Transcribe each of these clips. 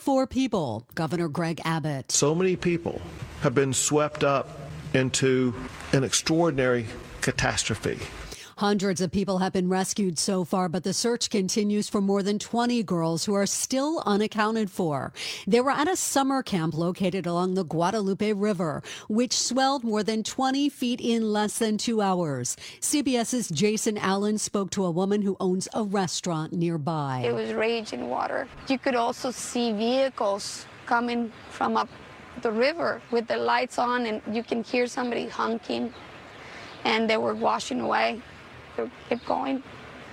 4 people, Governor Greg Abbott. So many people have been swept up into an extraordinary catastrophe. Hundreds of people have been rescued so far, but the search continues for more than 20 girls who are still unaccounted for. They were at a summer camp located along the Guadalupe River, which swelled more than 20 feet in less than 2 hours. CBS's Jason Allen spoke to a woman who owns a restaurant nearby. It was raging water. You could also see vehicles coming from up the river with the lights on, and you can hear somebody honking, and they were washing away. They kept going.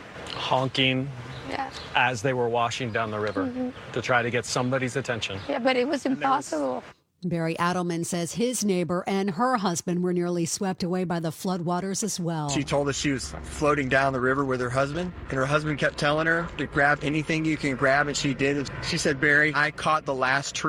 Honking Yeah. as they were washing down the river to try to get somebody's attention. Yeah, but it was impossible. Barry Adelman says his neighbor and her husband were nearly swept away by the floodwaters as well. She told us she was floating down the river with her husband, and her husband kept telling her to grab anything you can grab, and she did. She said, Barry, I caught the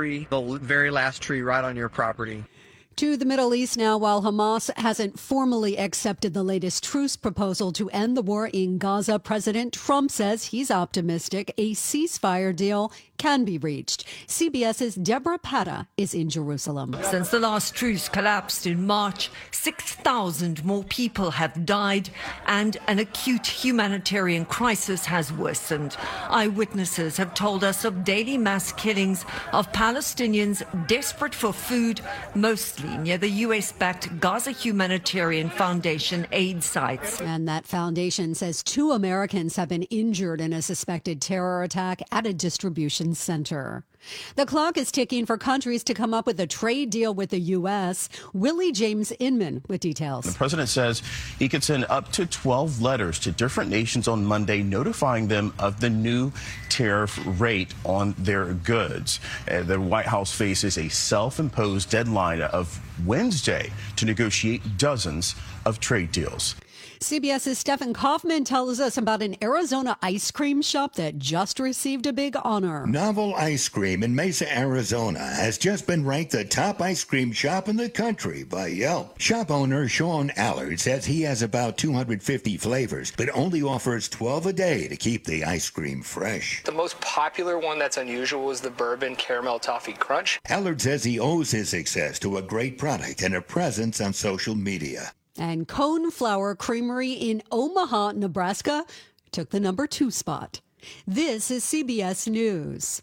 very last tree right on your property. To the Middle East now, while Hamas hasn't formally accepted the latest truce proposal to end the war in Gaza, President Trump says he's optimistic a ceasefire deal can be reached. CBS's Deborah Patta is in Jerusalem. Since the last truce collapsed in March, 6,000 more people have died and an acute humanitarian crisis has worsened. Eyewitnesses have told us of daily mass killings of Palestinians desperate for food, mostly near the U.S.-backed Gaza Humanitarian Foundation aid sites. And that foundation says 2 Americans have been injured in a suspected terror attack at a distribution center. The clock is ticking for countries to come up with a trade deal with the U.S. Willie James Inman with details. The president says he could send up to 12 letters to different nations on Monday, notifying them of the new tariff rate on their goods. The White House faces a self-imposed deadline of Wednesday to negotiate dozens of trade deals. CBS's Stephen Kaufman tells us about an Arizona ice cream shop that just received a big honor. Novel Ice Cream in Mesa, Arizona has just been ranked the top ice cream shop in the country by Yelp. Shop owner Sean Allard says he has about 250 flavors, but only offers 12 a day to keep the ice cream fresh. The most popular one that's unusual is the Bourbon Caramel Toffee Crunch. Allard says he owes his success to a great product and a presence on social media. And Cone Flour Creamery in Omaha, Nebraska, took the number 2 spot. This is CBS News.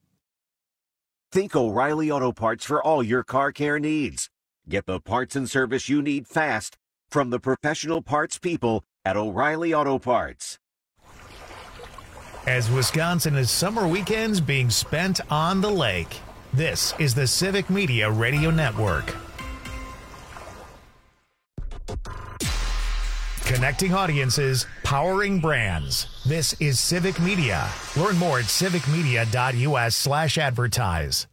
Think O'Reilly Auto Parts for all your car care needs. Get the parts and service you need fast from the professional parts people at O'Reilly Auto Parts. As Wisconsin is summer weekends being spent on the lake, this is the Civic Media Radio Network. Connecting audiences, powering brands. This is Civic Media. Learn more at civicmedia.us/advertise.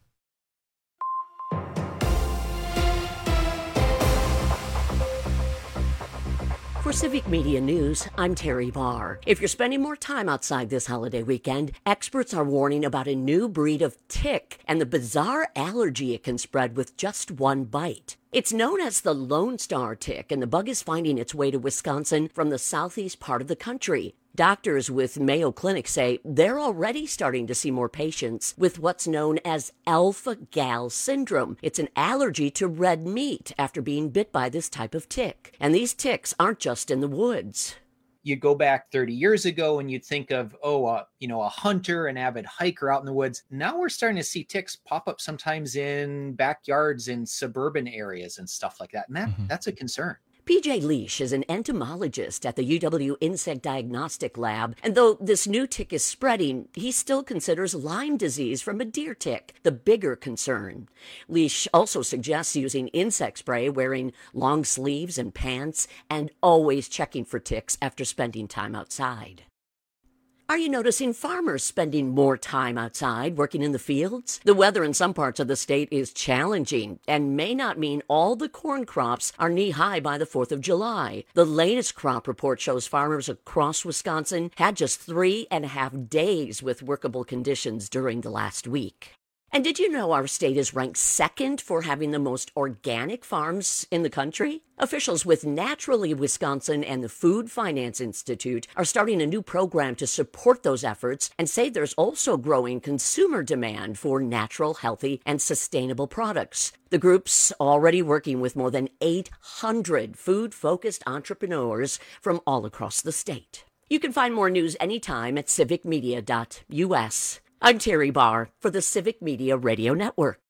For Civic Media News, I'm Terry Barr. If you're spending more time outside this holiday weekend, experts are warning about a new breed of tick and the bizarre allergy it can spread with just one bite. It's known as the Lone Star tick, and the bug is finding its way to Wisconsin from the southeast part of the country. Doctors with Mayo Clinic say they're already starting to see more patients with what's known as alpha-gal syndrome. It's an allergy to red meat after being bit by this type of tick. And these ticks aren't just in the woods. You go back 30 years ago and you'd think of, a hunter, an avid hiker out in the woods. Now we're starting to see ticks pop up sometimes in backyards in suburban areas and stuff like that. And that's a concern. PJ Leash is an entomologist at the UW Insect Diagnostic Lab, and though this new tick is spreading, he still considers Lyme disease from a deer tick the bigger concern. Leash also suggests using insect spray, wearing long sleeves and pants, and always checking for ticks after spending time outside. Are you noticing farmers spending more time outside working in the fields? The weather in some parts of the state is challenging and may not mean all the corn crops are knee-high by the 4th of July. The latest crop report shows farmers across Wisconsin had just 3.5 days with workable conditions during the last week. And did you know our state is ranked second for having the most organic farms in the country? Officials with Naturally Wisconsin and the Food Finance Institute are starting a new program to support those efforts and say there's also growing consumer demand for natural, healthy, and sustainable products. The group's already working with more than 800 food-focused entrepreneurs from all across the state. You can find more news anytime at civicmedia.us. I'm Terry Barr for the Civic Media Radio Network.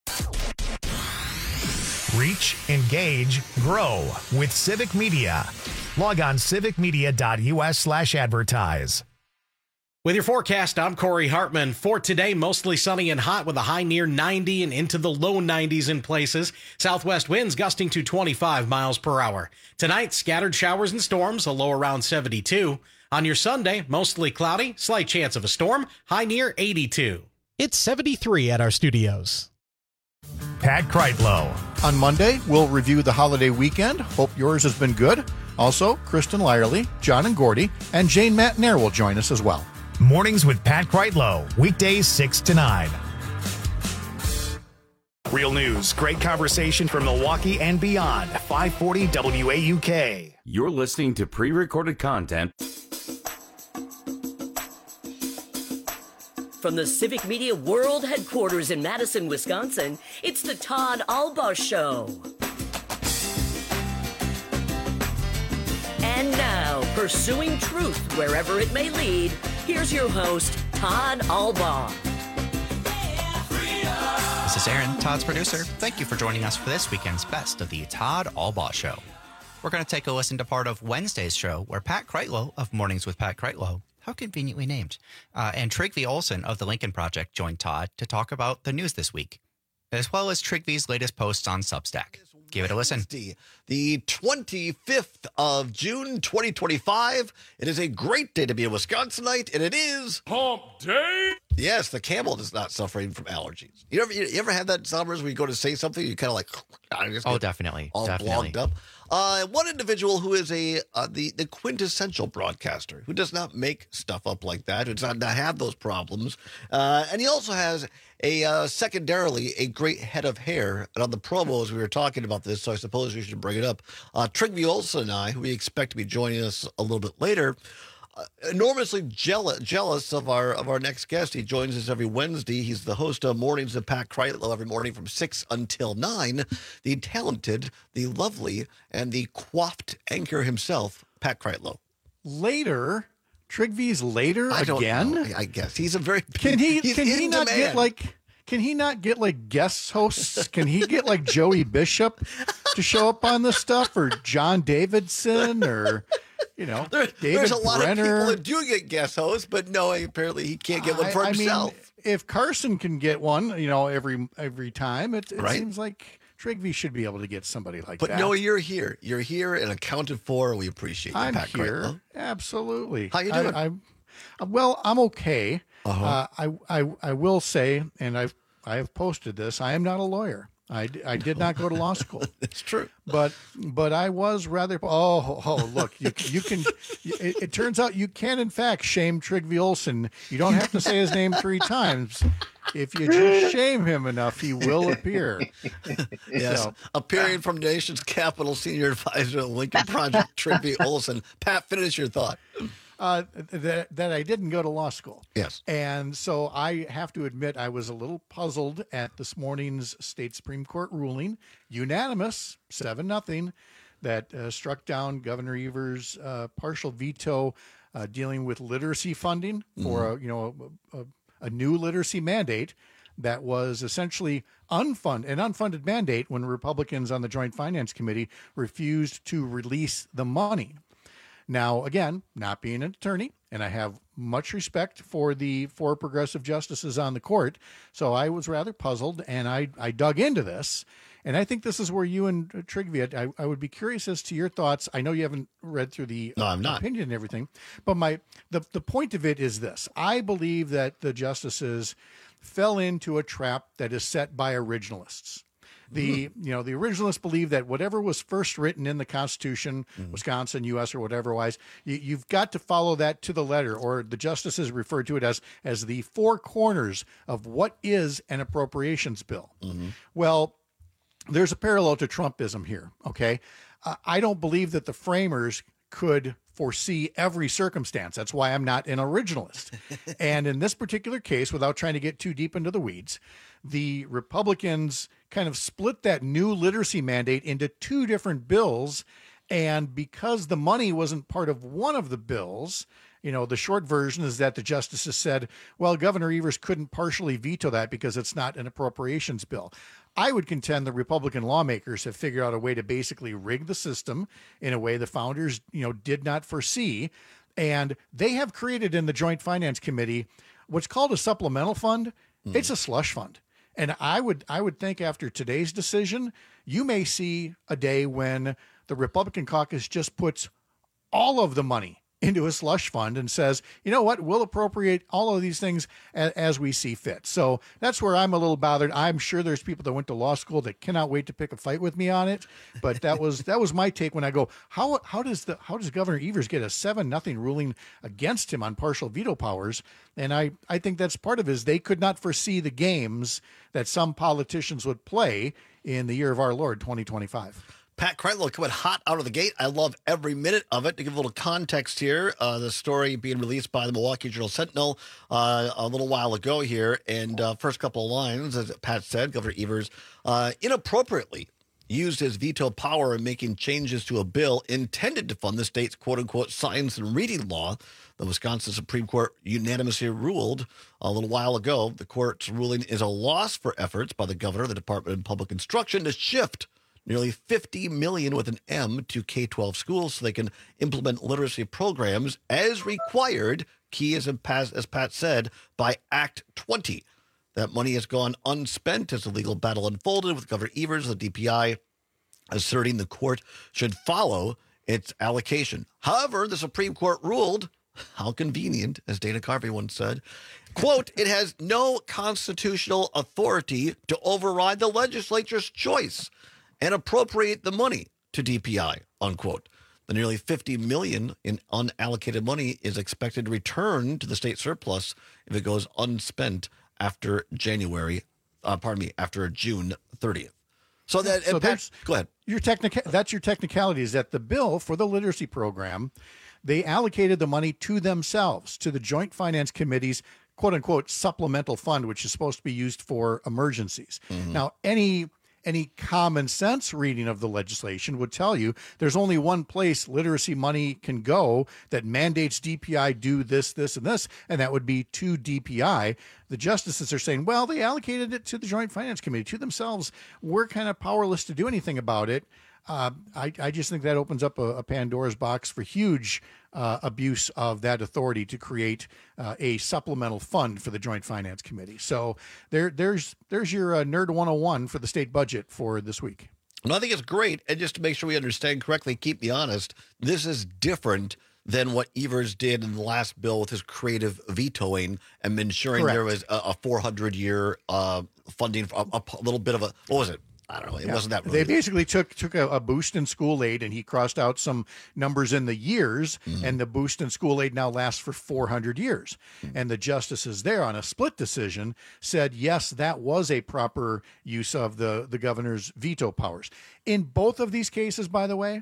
Reach, engage, grow with Civic Media. Log on civicmedia.us/advertise. With your forecast, I'm Corey Hartman. For today, mostly sunny and hot with a high near 90 and into the low 90s in places. Southwest winds gusting to 25 miles per hour. Tonight, scattered showers and storms, a low around 72. On your Sunday, mostly cloudy, slight chance of a storm, high near 82. It's 73 at our studios. Pat Kreitlow. On Monday, we'll review the holiday weekend. Hope yours has been good. Also, Kristen Lyerly, John and Gordy, and Jane Matnair will join us as well. Mornings with Pat Kreitlow, weekdays 6 to 9. Real news, great conversation from Milwaukee and beyond. 540 WAUK. You're listening to pre-recorded content. From the Civic Media World Headquarters in Madison, Wisconsin, it's the Todd Albaugh Show. And now, pursuing truth wherever it may lead, here's your host, Todd Albaugh. This is Aaron, Todd's producer. Thank you for joining us for this weekend's best of the Todd Albaugh Show. We're going to take a listen to part of Wednesday's show where Pat Kreitlow of Mornings with Pat Kreitlow, how conveniently named, and Trygve Olsen of the Lincoln Project joined Todd to talk about the news this week, as well as Trygve's latest posts on Substack. Give it a listen. The 25th of June, 2025. It is a great day to be a Wisconsinite, and it is Hump Day. Yes, the camel is not suffering from allergies. You ever had that, Summers, where you go to say something, you kind of like, definitely, all blogged up. One individual who is the quintessential broadcaster, who does not make stuff up like that, who does not have those problems, and he also has secondarily a great head of hair. And on the promos, we were talking about this, so I suppose we should bring it up. Trygve Olsen and I, who we expect to be joining us a little bit later, enormously jealous of our next guest. He joins us every Wednesday. He's the host of Mornings with Pat Kreitlow every morning from 6 until 9. The talented, the lovely, and the coiffed anchor himself, Pat Kreitlow. Later? Trygve's later again? Know, I guess. He's a very... Can he not get guest hosts? Can he get like Joey Bishop to show up on this stuff, or John Davidson, or... There's a lot of people that do get guest hosts, but no, apparently he can't get one for himself. I mean, if Carson can get one, every time, it seems like Trygve should be able to get somebody like that. But no, you're here. You're here and accounted for. We appreciate you, Pat Kreitlow. Absolutely. How you doing? I'm okay. Uh-huh. I will say, and I have posted this, I am not a lawyer. I did not go to law school. It's true. But I was rather. Look, you can. It turns out you can in fact shame Trygve Olsen. You don't have to say his name 3 times. If you just shame him enough, he will appear. Yes, appearing from the nation's capital, senior advisor of the Lincoln Project, Trygve Olsen. Pat, finish your thought. That I didn't go to law school. Yes. And so I have to admit I was a little puzzled at this morning's state Supreme Court ruling, unanimous, 7-0, that struck down Governor Evers' partial veto dealing with literacy funding for a new literacy mandate that was essentially an unfunded mandate when Republicans on the Joint Finance Committee refused to release the money. Now, again, not being an attorney, and I have much respect for the 4 progressive justices on the court, so I was rather puzzled, and I dug into this, and I think this is where you and Trygve, I would be curious as to your thoughts. I know you haven't read through the opinion and everything, but the point of it is this. I believe that the justices fell into a trap that is set by originalists. The originalists believe that whatever was first written in the Constitution, Wisconsin, U.S., or whatever wise, you've got to follow that to the letter, or the justices refer to it as the four corners of what is an appropriations bill. Well, there's a parallel to Trumpism here, okay? I don't believe that the framers could foresee every circumstance. That's why I'm not an originalist. And in this particular case, without trying to get too deep into the weeds, the Republicans kind of split that new literacy mandate into two different bills. And because the money wasn't part of one of the bills, the short version is that the justices said, well, Governor Evers couldn't partially veto that because it's not an appropriations bill. I would contend the Republican lawmakers have figured out a way to basically rig the system in a way the founders, did not foresee. And they have created in the Joint Finance Committee what's called a supplemental fund. It's a slush fund. And I would think after today's decision, you may see a day when the Republican caucus just puts all of the money into a slush fund and says, you know what, we'll appropriate all of these things as we see fit. So that's where I'm a little bothered. I'm sure there's people that went to law school that cannot wait to pick a fight with me on it. But that was my take when I go, how does Governor Evers get a 7-0 ruling against him on partial veto powers? And I think that's part of it is they could not foresee the games that some politicians would play in the year of our Lord, 2025. Pat Kreitlow coming hot out of the gate. I love every minute of it. To give a little context here, the story being released by the Milwaukee Journal-Sentinel a little while ago here. And first couple of lines, as Pat said, Governor Evers inappropriately used his veto power in making changes to a bill intended to fund the state's quote-unquote science and reading law. The Wisconsin Supreme Court unanimously ruled a little while ago the court's ruling is a loss for efforts by the governor, the Department of Public Instruction, to shift nearly $50 million with an M to K-12 schools so they can implement literacy programs as required, key as Pat said, by Act 20. That money has gone unspent as the legal battle unfolded with Governor Evers, the DPI, asserting the court should follow its allocation. However, the Supreme Court ruled, how convenient, as Dana Carvey once said, quote, it has no constitutional authority to override the legislature's choice and appropriate the money to DPI, unquote. The nearly $50 million in unallocated money is expected to return to the state surplus if it goes unspent after after June 30th. So that, go ahead. That's your technicality is that the bill for the literacy program, they allocated the money to themselves, to the Joint Finance Committee's quote unquote supplemental fund, which is supposed to be used for emergencies. Now, any common sense reading of the legislation would tell you there's only one place literacy money can go that mandates DPI do this, this, and this, and that would be to DPI. The justices are saying, well, they allocated it to the Joint Finance Committee, to themselves. We're kind of powerless to do anything about it. I just think that opens up a Pandora's box for huge abuse of that authority to create a supplemental fund for the Joint Finance Committee. So there's your Nerd 101 for the state budget for this week. And I think it's great. And just to make sure we understand correctly, keep me honest, this is different than what Evers did in the last bill with his creative vetoing and ensuring Correct. There was a 400-year funding, a little bit of a, what was it? I don't know. It wasn't that really. They basically took a boost in school aid, and he crossed out some numbers in the years, and the boost in school aid now lasts for 400 years. And the justices there on a split decision said, yes, that was a proper use of the governor's veto powers. In both of these cases, by the way,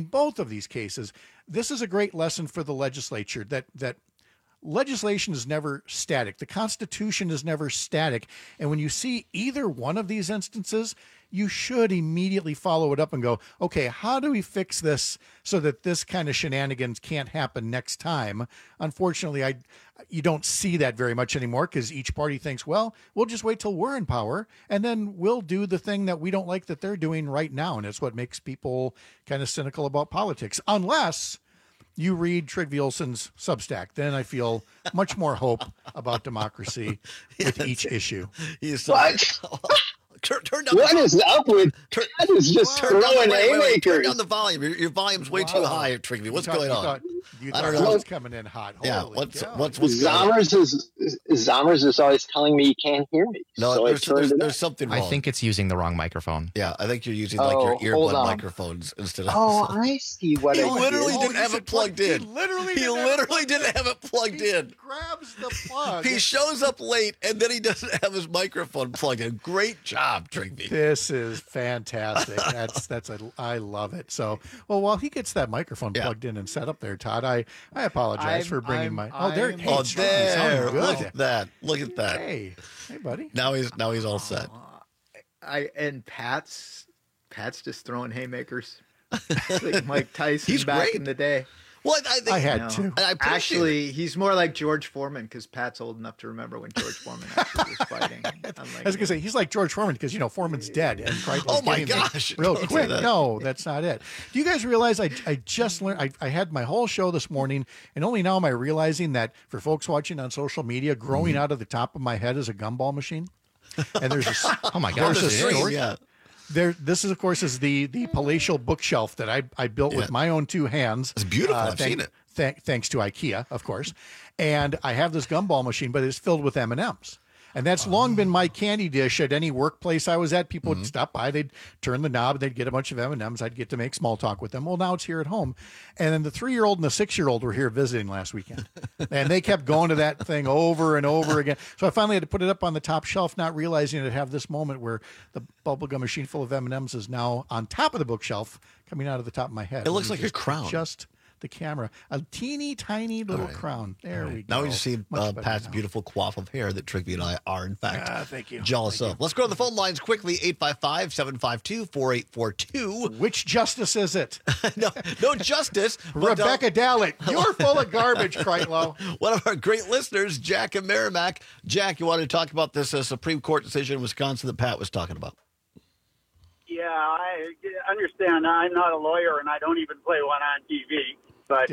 this is a great lesson for the legislature that legislation is never static. The Constitution is never static. And when you see either one of these instances, you should immediately follow it up and go, okay, how do we fix this so that this kind of shenanigans can't happen next time? Unfortunately, you don't see that very much anymore because each party thinks, well, we'll just wait till we're in power and then we'll do the thing that we don't like that they're doing right now. And it's what makes people kind of cynical about politics, unless you read Trygve Olsen's Substack. Then I feel much more hope about democracy with each issue. Turn down. What is up with that? Is just throwing haymakers. Turn down the volume. Your volume's way too high, Trigby. What's going on? I don't know. It's coming in hot. Yeah. Holy What's cow. Zommers is always telling me he can't hear me. No, so there's something wrong. I think it's using the wrong microphone. Yeah, I think you're using your earbud microphones instead of. Oh, I see what he literally didn't have it plugged in. He literally didn't have it plugged in. Grabs the plug. He shows up late and then he doesn't have his microphone plugged in. Great job, Trigby. This is fantastic. I love it. So, well, while he gets that microphone plugged in and set up there, Todd, I apologize for bringing my. There. Look at that. Look at that. Hey, buddy. Now he's all set. Pat's just throwing haymakers. Like Mike Tyson He's back great. in the day. Well, I had to. Actually, he's more like George Foreman because Pat's old enough to remember when George Foreman actually was fighting. I was going to say, he's like George Foreman because, Foreman's dead. And oh, my gosh. Real quick. No, that's not it. Do you guys realize I just learned, I had my whole show this morning, and only now am I realizing that for folks watching on social media, growing out of the top of my head is a gumball machine. And there's a, oh, my God. There's a story. Yeah. This is, of course, the palatial bookshelf that I built with my own two hands. It's beautiful. I've seen it. Thanks to IKEA, of course. And I have this gumball machine, but it's filled with M&Ms. And that's long been my candy dish at any workplace I was at. People would stop by, they'd turn the knob, they'd get a bunch of M&Ms. I'd get to make small talk with them. Well, now it's here at home. And then the 3-year-old and the 6-year-old were here visiting last weekend. And they kept going to that thing over and over again. So I finally had to put it up on the top shelf, not realizing I'd have this moment where the bubblegum machine full of M&Ms is now on top of the bookshelf, coming out of the top of my head. It looks like a crown. Just the camera, a teeny tiny little crown. There we go. Now we just see Pat's beautiful coif of hair that Trigby and I are, in fact, thank you. jealous of. Let's go to the phone lines quickly. 855-752-4842. Which justice is it? no justice. Rebecca Dallett, you're full of garbage, Kreitlow. One of our great listeners, Jack in Merrimack. Jack, you wanted to talk about this Supreme Court decision in Wisconsin that Pat was talking about. Yeah, I understand. I'm not a lawyer, and I don't even play one on TV. But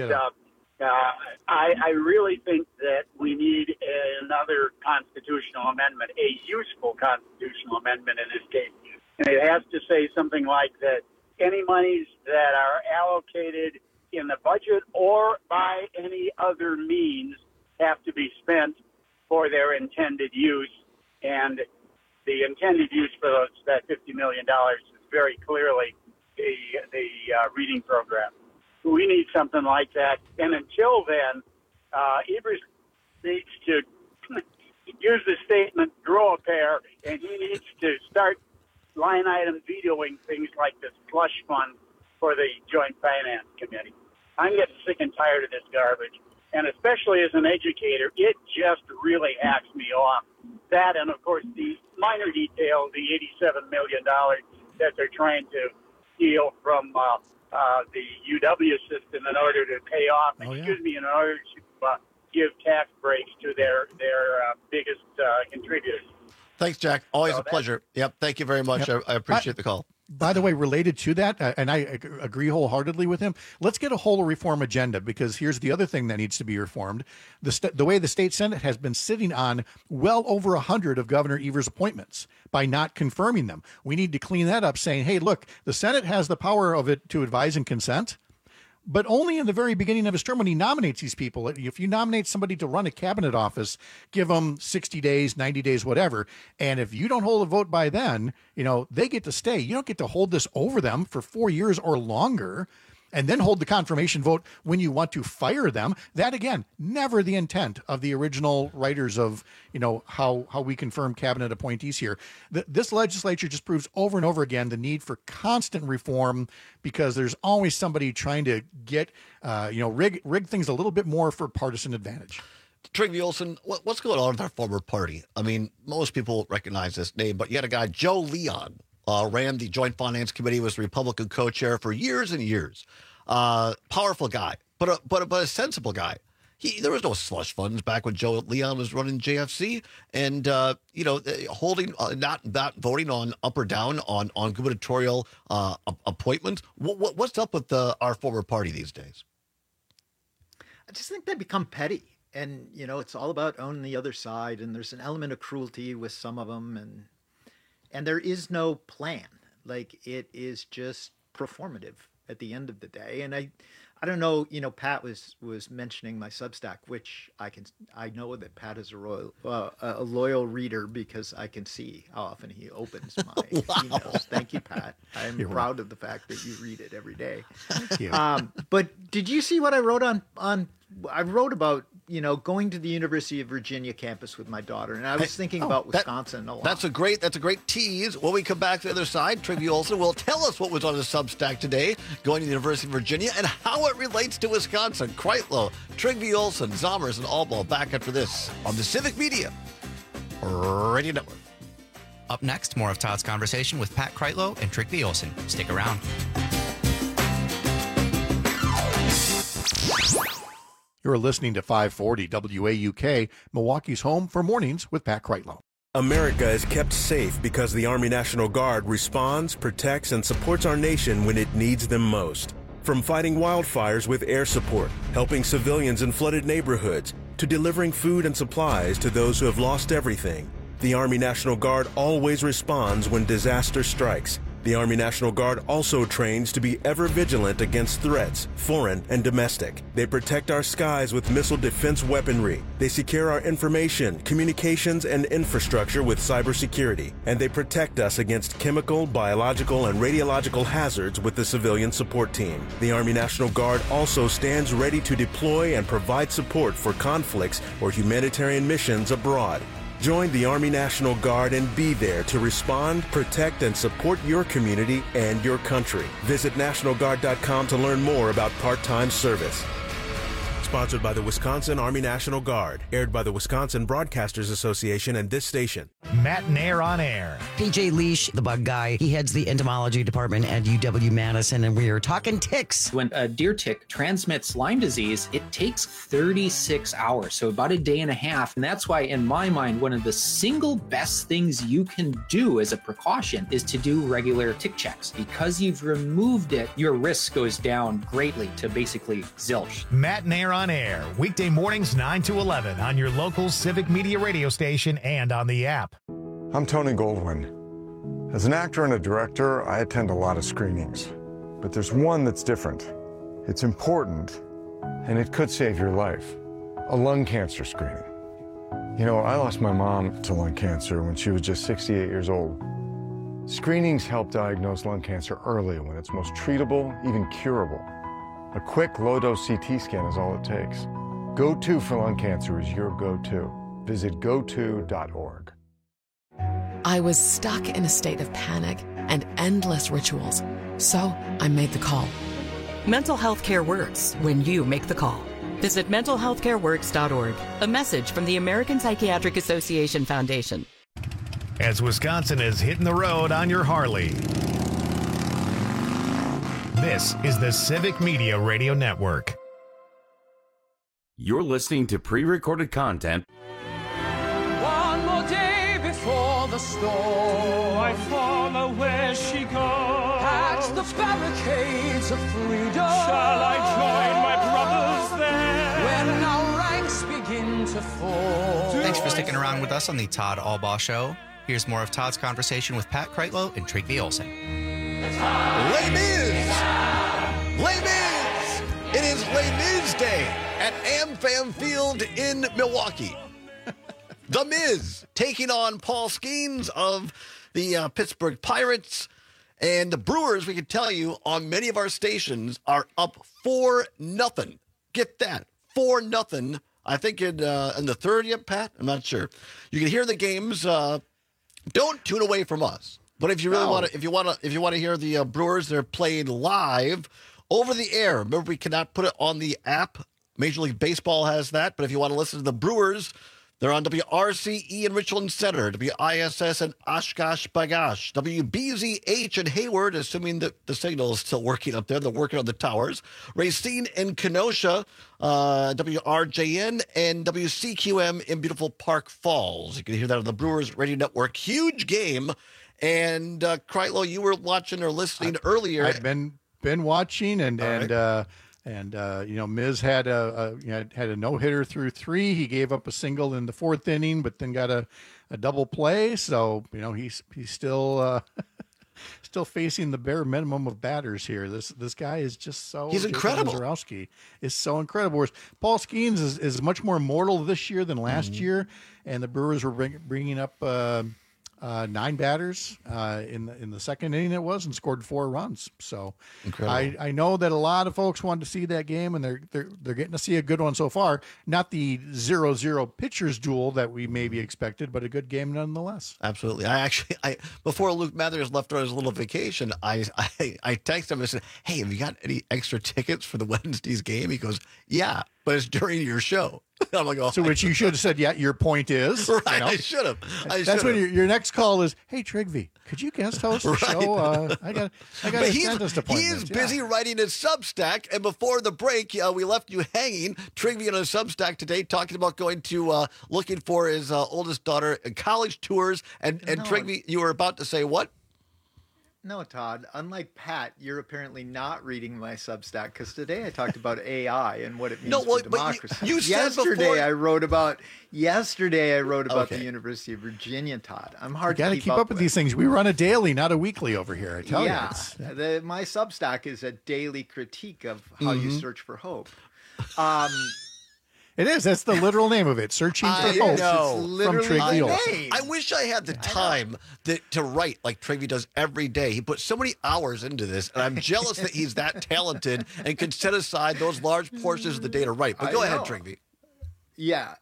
I really think that we need another constitutional amendment, a useful constitutional amendment in this case. And it has to say something like that any monies that are allocated in the budget or by any other means have to be spent for their intended use. And the intended use for that $50 million is very clearly the reading program. We need something like that. And until then, Evers needs to use the statement, grow a pair, and he needs to start line item vetoing things like the slush fund for the Joint Finance Committee. I'm getting sick and tired of this garbage. And especially as an educator, it just really hacks me off. That and, of course, the minor detail, the $87 million that they're trying to steal from the UW system in order to pay off, in order to give tax breaks to their biggest contributors. Thanks, Jack. Always a pleasure. Yep. Thank you very much. I appreciate the call. By the way, related to that, and I agree wholeheartedly with him, let's get a whole reform agenda, because here's the other thing that needs to be reformed. The way the state Senate has been sitting on well over 100 of Governor Evers' appointments by not confirming them. We need to clean that up, saying, hey, look, the Senate has the power of it to advise and consent, but only in the very beginning of his term when he nominates these people. If you nominate somebody to run a cabinet office, give them 60 days, 90 days, whatever. And if you don't hold a vote by then, they get to stay. You don't get to hold this over them for 4 years or longer and then hold the confirmation vote when you want to fire them. That, again, never the intent of the original writers of, how we confirm cabinet appointees here. This legislature just proves over and over again the need for constant reform, because there's always somebody trying to get, rig things a little bit more for partisan advantage. Trigby Olson, what's going on with our former party? I mean, most people recognize this name, but you had a guy, Joe Leon, ran the Joint Finance Committee, was the Republican co-chair for years and years. Powerful guy, but a sensible guy. There was no slush funds back when Joe Leon was running JFC, and holding not voting on up or down on gubernatorial appointments. What's up with our former party these days? I just think they become petty, and it's all about owning the other side, and there's an element of cruelty with some of them, and And there is no plan. Like, it is just performative at the end of the day. And I don't know, Pat was mentioning my Substack, which I know that Pat is a loyal reader because I can see how often he opens my emails. Thank you, Pat. I'm proud of the fact that you read it every day. Thank you. But did you see what I wrote on I wrote about, going to the University of Virginia campus with my daughter, and I was thinking about Wisconsin a lot. That's a great tease. When we come back to the other side, Trygve Olsen will tell us what was on his Substack today, going to the University of Virginia, and how it relates to Wisconsin. Kreitlow, Trygve Olsen, Zommers, and Allball back after this on the Civic Media Radio Network. Up next, more of Todd's conversation with Pat Kreitlow and Trygve Olsen. Stick around. You're listening to 540 WAUK, Milwaukee's home for mornings with Pat Kreitlow. America is kept safe because the Army National Guard responds, protects, and supports our nation when it needs them most. From fighting wildfires with air support, helping civilians in flooded neighborhoods, to delivering food and supplies to those who have lost everything, the Army National Guard always responds when disaster strikes. The Army National Guard also trains to be ever vigilant against threats, foreign and domestic. They protect our skies with missile defense weaponry. They secure our information, communications, and infrastructure with cybersecurity. And they protect us against chemical, biological, and radiological hazards with the civilian support team. The Army National Guard also stands ready to deploy and provide support for conflicts or humanitarian missions abroad. Join the Army National Guard and be there to respond, protect, and support your community and your country. Visit NationalGuard.com to learn more about part-time service. Sponsored by the Wisconsin Army National Guard. Aired by the Wisconsin Broadcasters Association and this station. Matt Nair on air. PJ Leash, the bug guy, he heads the entomology department at UW-Madison, and we are talking ticks. When a deer tick transmits Lyme disease, it takes 36 hours, so about a day and a half. And that's why, in my mind, one of the single best things you can do as a precaution is to do regular tick checks. Because you've removed it, your risk goes down greatly to basically zilch. Matt Nair on air, weekday mornings 9 to 11 on your local Civic Media radio station and on the app. I'm Tony Goldwyn. As an actor and a director, I attend a lot of screenings. But there's one that's different. It's important, and it could save your life. A lung cancer screening. I lost my mom to lung cancer when she was just 68 years old. Screenings help diagnose lung cancer early when it's most treatable, even curable. A quick low-dose CT scan is all it takes. Go-To for lung cancer is your go-to. Visit goto.org. I was stuck in a state of panic and endless rituals, so I made the call. Mental health care works when you make the call. Visit mentalhealthcareworks.org. A message from the American Psychiatric Association Foundation. As Wisconsin is hitting the road on your Harley. This is the Civic Media Radio Network. You're listening to pre-recorded content. One more day before the storm, I follow where she goes. At the barricades of freedom, shall I join my brothers there? When our ranks begin to fall. Thanks for sticking around with us on the Todd Allball Show. Here's more of Todd's conversation with Pat Kreitlow and Trygve Olsen. Les Mis! Les Mis! It is Les Mis Day at AmFam Field in Milwaukee. The Miz taking on Paul Skeens of the Pittsburgh Pirates. And the Brewers, we can tell you, on many of our stations are up 4-0. Get that, 4-0. I think in the third yet, Pat? I'm not sure. You can hear the games. Don't tune away from us. But if you really want to, if you want to hear the Brewers, they're playing live over the air. Remember, we cannot put it on the app. Major League Baseball has that. But if you want to listen to the Brewers, they're on WRCE in Richland Center, WISS in Oshkosh B'gosh, WBZH in Hayward, assuming that the signal is still working up there. They're working on the towers. Racine in Kenosha, WRJN, and WCQM in beautiful Park Falls. You can hear that on the Brewers Radio Network. Huge game. And Kreitlow, you were watching or listening earlier. I've been watching, and And Miz had a no hitter through 3. He gave up a single in the 4th inning, but then got a double play. So he's still still facing the bare minimum of batters here. This guy is just so. He's incredible. Zarowski is so incredible. Whereas Paul Skeens is much more mortal this year than last year, and the Brewers were bringing up 9 batters in the 2nd inning it was, and scored 4 runs. So I know that a lot of folks wanted to see that game, and they're getting to see a good one so far. Not the 0-0 pitchers duel that we maybe expected, but a good game nonetheless. Absolutely. I before Luke Mathers left on his little vacation, I texted him and said, "Hey, have you got any extra tickets for the Wednesday's game?" He goes, "Yeah, but it's during your show." I'm like, oh, so which you should have said, yeah, your point is. Right, I should have. That's when your next call is, hey, Trigby, could you guest host the show? I got a dentist appointment. He's busy writing his Substack, and before the break, we left you hanging. Trigby on his Substack today talking about going to, looking for his oldest daughter college tours, and Trigby, you were about to say what? No, Todd, unlike Pat, you're apparently not reading my Substack, because today I talked about AI and what it means for democracy. You said before... I wrote about the University of Virginia, Todd. I'm hard to keep up with these things. We run a daily, not a weekly over here, I tell you. My Substack is a daily critique of how you search for hope. It is. That's the literal name of it. Searching for hope. It's literally from Trigby Olson. I wish I had the time to write like Trigby does every day. He puts so many hours into this, and I'm jealous that he's that talented and can set aside those large portions of the day to write. But go ahead, Trigby. Yeah.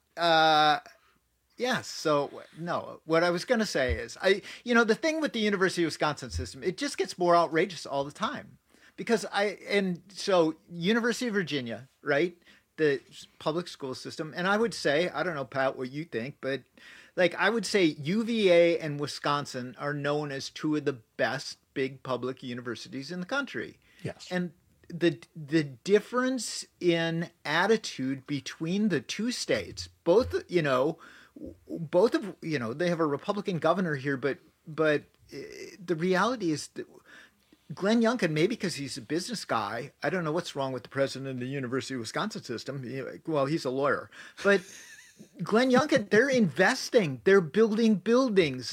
So, no, what I was going to say is, the thing with the University of Wisconsin system, it just gets more outrageous all the time. Because University of Virginia, right? The public school system. And I would say, I don't know, Pat, what you think, but I would say UVA and Wisconsin are known as 2 of the best big public universities in the country. Yes. And the difference in attitude between the 2 states, both of, they have a Republican governor here, but the reality is that Glenn Youngkin, maybe because he's a business guy, I don't know what's wrong with the president of the University of Wisconsin system. Well, he's a lawyer. But Glenn Youngkin, they're investing. They're building buildings.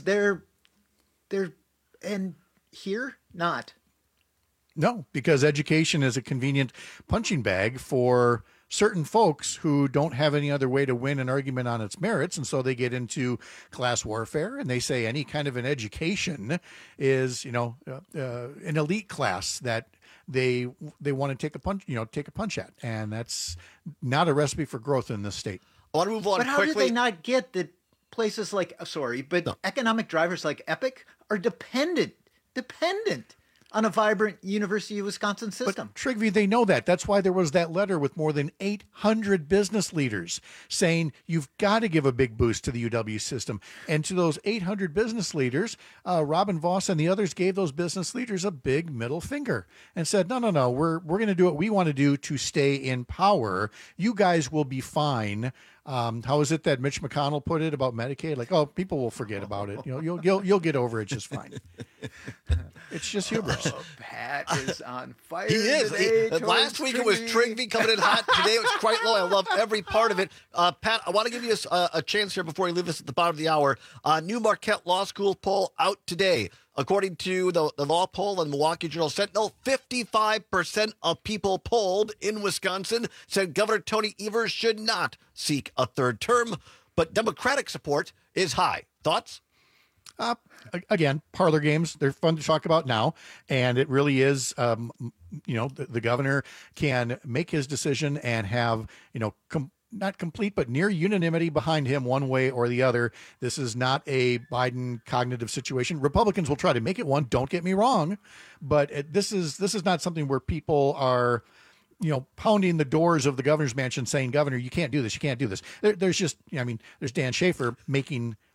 And here, not. No, because education is a convenient punching bag for certain folks who don't have any other way to win an argument on its merits, and so they get into class warfare, and they say any kind of an education is, an elite class that they want to take a punch at, and that's not a recipe for growth in this state. I want to move on quickly. But how did they not get that places like economic drivers like Epic are dependent on a vibrant University of Wisconsin system. But Trigby, they know that. That's why there was that letter with more than 800 business leaders saying you've got to give a big boost to the UW system. And to those 800 business leaders, Robin Voss and the others gave those business leaders a big middle finger and said, no, we're going to do what we want to do to stay in power. You guys will be fine. How is it that Mitch McConnell put it about Medicaid? Like, oh, people will forget about it. You'll get over it just fine. It's just hubris. Pat is on fire. He is. Last week it was Trigby coming in hot. Today it was Kreitlow. I love every part of it. Pat, I want to give you a chance here before you leave us at the bottom of the hour. New Marquette Law School poll out today. According to the law poll in the Milwaukee Journal Sentinel, 55% of people polled in Wisconsin said Governor Tony Evers should not seek a 3rd term, but Democratic support is high. Thoughts? Again, parlor games, they're fun to talk about now, and it really is, the governor can make his decision and have, not complete, but near unanimity behind him one way or the other. This is not a Biden cognitive situation. Republicans will try to make it one. Don't get me wrong, but this is not something where people are, pounding the doors of the governor's mansion saying, Governor, you can't do this. You can't do this. There's just, there's Dan Schaefer making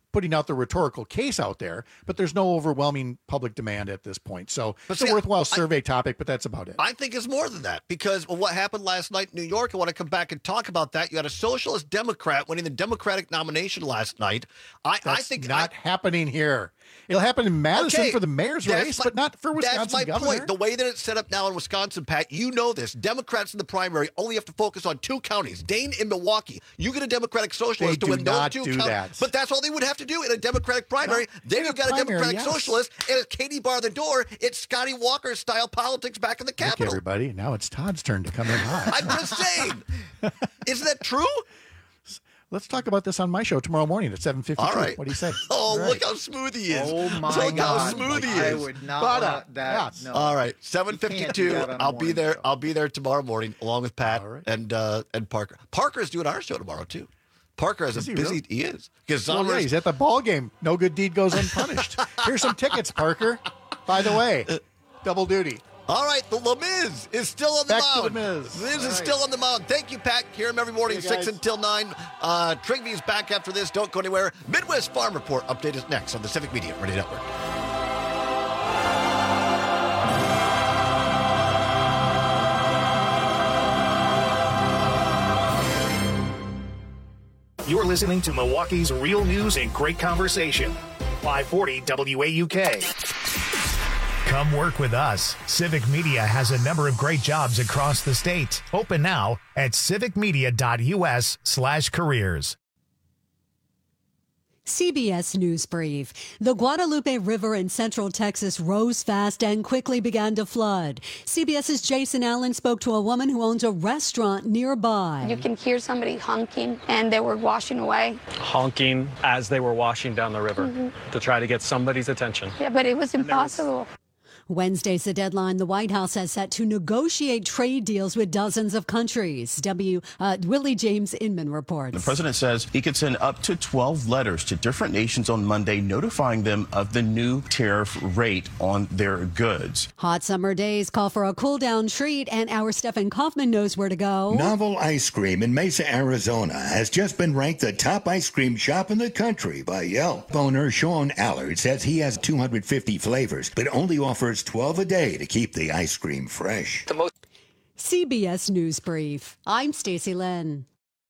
putting out the rhetorical case out there, but there's no overwhelming public demand at this point. So it's a worthwhile survey topic, but that's about it. I think it's more than that, because what happened last night in New York, I want to come back and talk about that. You had a socialist Democrat winning the Democratic nomination last night. I think not happening here. It'll happen in Madison for the mayor's race, but not for Wisconsin governor. That's my point. The way that it's set up now in Wisconsin, Pat, you know this. Democrats in the primary only have to focus on 2 counties, Dane and Milwaukee. You get a Democratic Socialist to win those 2 counties. But that's all they would have to do in a Democratic primary. Then you've got a Democratic Socialist, and it's Katie bar the door. It's Scotty Walker-style politics back in the Capitol. Look, everybody, now it's Todd's turn to come in hot. I'm just saying. Isn't that true? Let's talk about this on my show tomorrow morning at 7:52. All right. What do you say? Oh, look how smooth he is. Oh, my look God. how smooth he is. I would not want that. Yes. No. All right, 7:52. I'll be there. I'll be there tomorrow morning along with Pat and Parker. Parker is doing our show tomorrow too. Parker has a busy. Really? He is. Well, he's at the ball game. No good deed goes unpunished. Here's some tickets, Parker. By the way, double duty. All right, the Le Miz is still on the mound. To the Miz. Miz is still on the mound. Thank you, Pat. Hear him every morning, 6 until 9. Trigby's back after this. Don't go anywhere. Midwest Farm Report update is next on the Civic Media Radio Network. You're listening to Milwaukee's Real News and Great Conversation. 540 WAUK. Come work with us. Civic Media has a number of great jobs across the state. Open now at civicmedia.us/careers. CBS News Brief. The Guadalupe River in central Texas rose fast and quickly began to flood. CBS's Jason Allen spoke to a woman who owns a restaurant nearby. You can hear somebody honking, and they were washing away. Honking as they were washing down the river to try to get somebody's attention. Yeah, but it was impossible. Wednesday's the deadline the White House has set to negotiate trade deals with dozens of countries. Willie James Inman reports. The president says he could send up to 12 letters to different nations on Monday notifying them of the new tariff rate on their goods. Hot summer days call for a cool-down treat, and our Stefan Kaufman knows where to go. Novel Ice Cream in Mesa, Arizona has just been ranked the top ice cream shop in the country by Yelp. Owner Sean Allard says he has 250 flavors, but only offers 12 a day to keep the ice cream fresh. CBS News Brief. I'm Stacey Lynn.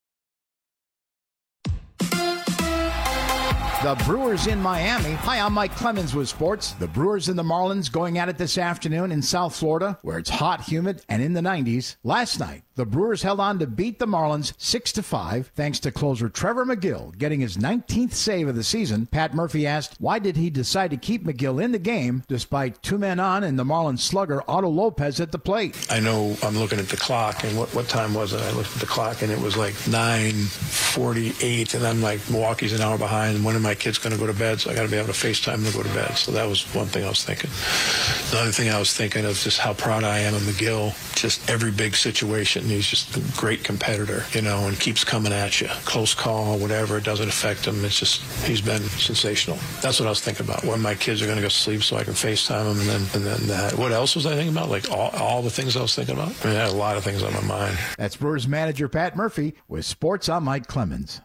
The Brewers in Miami. Hi, I'm Mike Clemens with sports. The Brewers and the Marlins going at it this afternoon in South Florida, where it's hot, humid, and in the 90s. Last night, the Brewers held on to beat the Marlins 6-5, thanks to closer Trevor McGill getting his 19th save of the season. Pat Murphy asked, why did he decide to keep McGill in the game despite 2 men on and the Marlins slugger Otto Lopez at the plate? I know I'm looking at the clock, and what time was it? I looked at the clock, and it was like 9:48, and I'm like, Milwaukee's an hour behind, and when am I kids going to go to bed, so I got to be able to FaceTime to go to bed. So that was one thing I was thinking. The other thing I was thinking of just how proud I am of McGill. Just every big situation, he's just a great competitor, and keeps coming at you. Close call, whatever, it doesn't affect him. It's just, he's been sensational. That's what I was thinking about, when my kids are going to go to sleep so I can FaceTime them, and then that. What else was I thinking about? Like all the things I was thinking about? I mean, I had a lot of things on my mind. That's Brewers manager Pat Murphy with Sports. I'm Mike Clemens.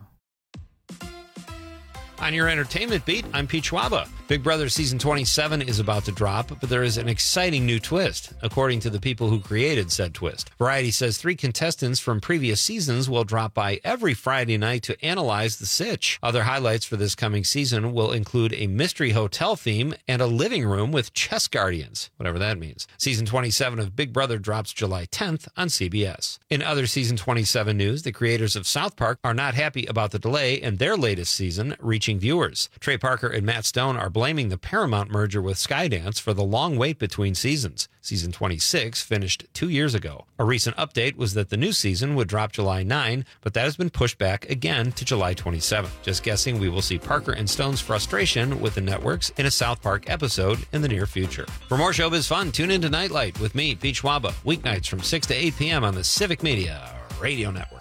On your entertainment beat, I'm Pete Schwaba. Big Brother Season 27 is about to drop, but there is an exciting new twist, according to the people who created said twist. Variety says 3 contestants from previous seasons will drop by every Friday night to analyze the sitch. Other highlights for this coming season will include a mystery hotel theme and a living room with chess guardians, whatever that means. Season 27 of Big Brother drops July 10th on CBS. In other Season 27 news, the creators of South Park are not happy about the delay in their latest season reaching viewers. Trey Parker and Matt Stone are blaming the Paramount merger with Skydance for the long wait between seasons. Season 26 finished 2 years ago. A recent update was that the new season would drop July 9, but that has been pushed back again to July 27. Just guessing we will see Parker and Stone's frustration with the networks in a South Park episode in the near future. For more showbiz fun, tune into Nightlight with me, Pete Schwaba, weeknights from 6 to 8 p.m. on the Civic Media Radio Network.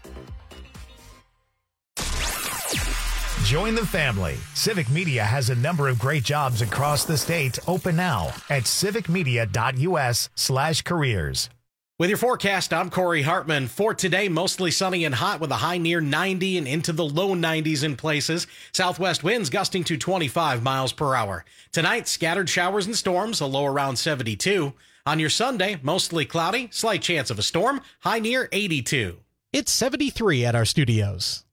Join the family. Civic Media has a number of great jobs across the state. Open now at civicmedia.us/careers. With your forecast, I'm Corey Hartman. For today, mostly sunny and hot with a high near 90 and into the low 90s in places. Southwest winds gusting to 25 miles per hour. Tonight, scattered showers and storms, a low around 72. On your Sunday, mostly cloudy, slight chance of a storm, high near 82. It's 73 at our studios.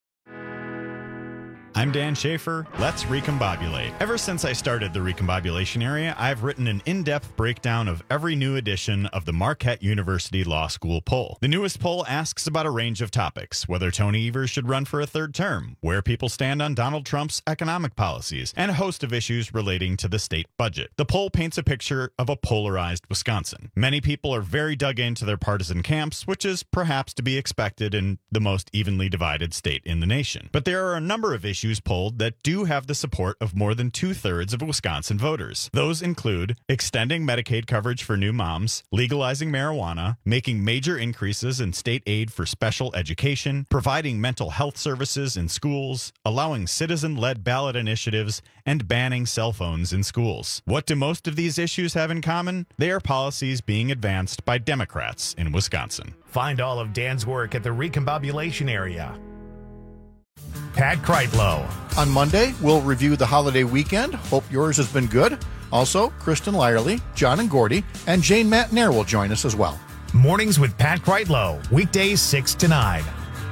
I'm Dan Schaefer. Let's recombobulate. Ever since I started the recombobulation area, I've written an in-depth breakdown of every new edition of the Marquette University Law School poll. The newest poll asks about a range of topics: whether Tony Evers should run for a third term, where people stand on Donald Trump's economic policies, and a host of issues relating to the state budget. The poll paints a picture of a polarized Wisconsin. Many people are very dug into their partisan camps, which is perhaps to be expected in the most evenly divided state in the nation. But there are a number of issues polled that do have the support of more than 2/3 of Wisconsin voters. Those include extending Medicaid coverage for new moms, legalizing marijuana, making major increases in state aid for special education, providing mental health services in schools, allowing citizen-led ballot initiatives, and banning cell phones in schools. What do most of these issues have in common? They are policies being advanced by Democrats in Wisconsin. Find all of Dan's work at the recombobulation area. Pat Kreitlow. On Monday, we'll review the holiday weekend. Hope yours has been good. Also, Kristen Lyerly, John and Gordy, and Jane Matnair will join us as well. Mornings with Pat Kreitlow, weekdays 6 to 9.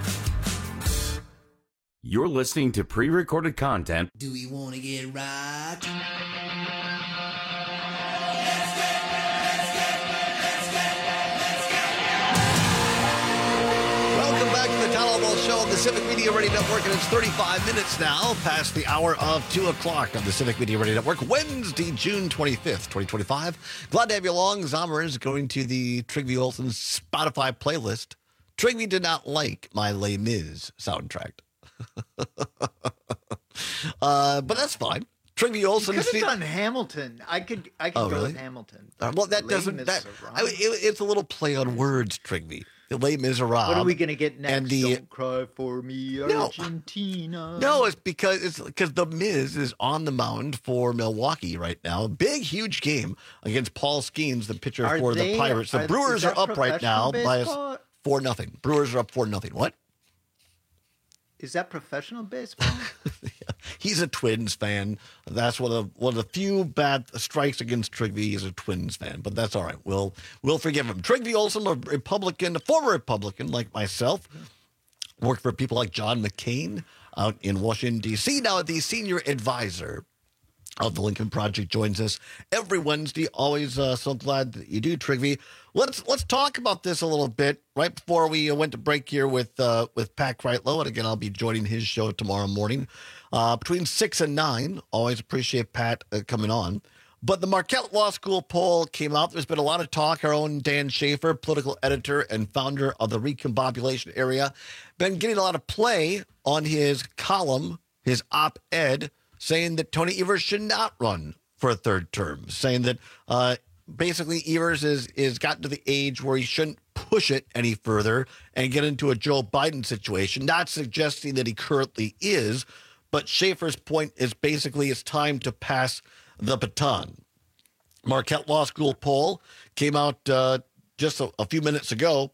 You're listening to pre-recorded content. Do we want to get right? Welcome back to the Todd Albaugh Show on the Civic Media Radio Network, and it's 35 minutes now past the hour of 2 o'clock on the Civic Media Radio Network, Wednesday, June 25th, 2025. Glad to have you along. Zomer is going to the Trygve Olsen Spotify playlist. Trygve did not like my Les Mis soundtrack. But that's fine. Trygve Olsen. You could have done Hamilton. I could go really? with Hamilton. Well, that doesn't. It's a little play on words, Trygve. The Les Miserables. What are we going to get next? And Don't cry for me, Argentina. No, it's because the Miz is on the mound for Milwaukee right now. Big, huge game against Paul Skeens, the pitcher for the Pirates. The Brewers are up right now by 4-0. Brewers are up 4-0. What? Is that professional baseball? He's a Twins fan. That's one of the few bad strikes against Trygve. He's a Twins fan, but that's all right. We'll forgive him. Trygve Olsen, a Republican, a former Republican like myself, worked for people like John McCain out in Washington, D.C. Now the senior advisor of the Lincoln Project joins us every Wednesday. Always so glad that you do, Trygve. Let's talk about this a little bit. Right before we went to break here with Pat Kreitlow, and again, I'll be joining his show tomorrow morning between 6 and 9. Always appreciate Pat coming on. But the Marquette Law School poll came out. There's been a lot of talk. Our own Dan Schaefer, political editor and founder of the Recombobulation Area, been getting a lot of play on his column, his op-ed, saying that Tony Evers should not run for a third term, saying that basically Evers is gotten to the age where he shouldn't push it any further and get into a Joe Biden situation, not suggesting that he currently is, but Schaefer's point is basically it's time to pass the baton. Marquette Law School poll came out just a few minutes ago.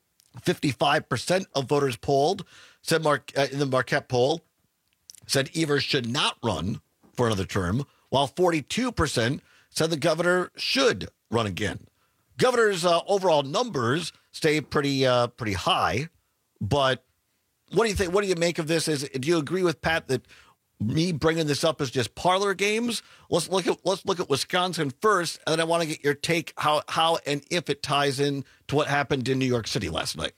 55% of voters polled said in the Marquette poll said Evers should not run for another term, while 42% said the governor should run again. Governor's overall numbers stay pretty high, but what do you think? What do you make of this? Do you agree with Pat that me bringing this up is just parlor games? Let's look at Wisconsin first, and then I want to get your take how and if it ties in to what happened in New York City last night.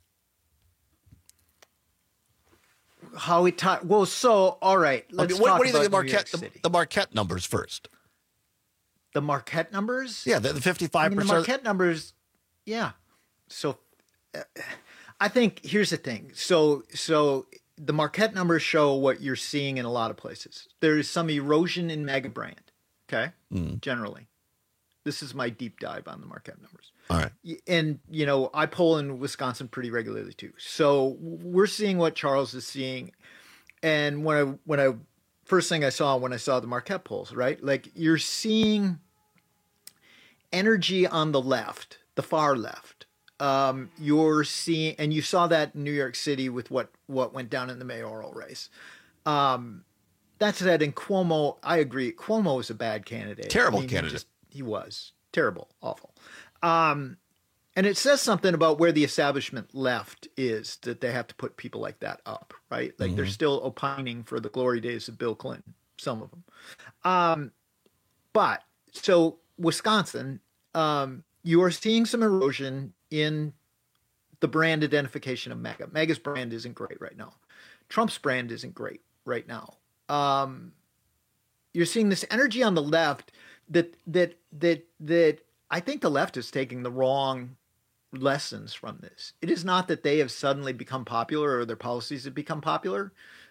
Well, so all right. Let's what do you think of the Marquette numbers first? The Marquette numbers? Yeah, the 55%. The Marquette numbers, yeah. So I think here's the thing. So the Marquette numbers show what you're seeing in a lot of places. There is some erosion in mega brand, okay? Generally. This is my deep dive on the Marquette numbers. All right. And, I poll in Wisconsin pretty regularly too. So we're seeing what Charles is seeing. And when I first thing I saw when I saw the Marquette polls, right? Like you're seeing energy on the left, the far left, you're seeing, and you saw that in New York City with what went down in the mayoral race. That said, in Cuomo, I agree. Cuomo is a bad candidate. Terrible candidate. He was terrible, awful. And it says something about where the establishment left is, that they have to put people like that up, right? Like they're still opining for the glory days of Bill Clinton, some of them. But so Wisconsin, you are seeing some erosion in the brand identification of MAGA. MAGA's brand isn't great right now. Trump's brand isn't great right now. You're seeing this energy on the left that I think the left is taking the wrong lessons from this. It is not that they have suddenly become popular or their policies have become popular.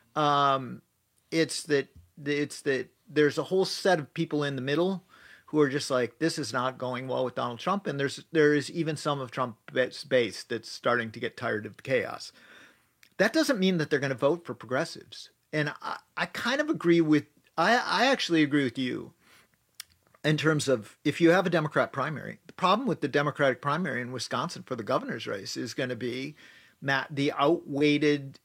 It's that there's a whole set of people in the middle who are just like, this is not going well with Donald Trump. And there is even some of Trump's base that's starting to get tired of the chaos. That doesn't mean that they're going to vote for progressives. And I kind of agree with, I actually agree with you in terms of, if you have a Democrat primary, the problem with the Democratic primary in Wisconsin for the governor's race is going to be the outweighted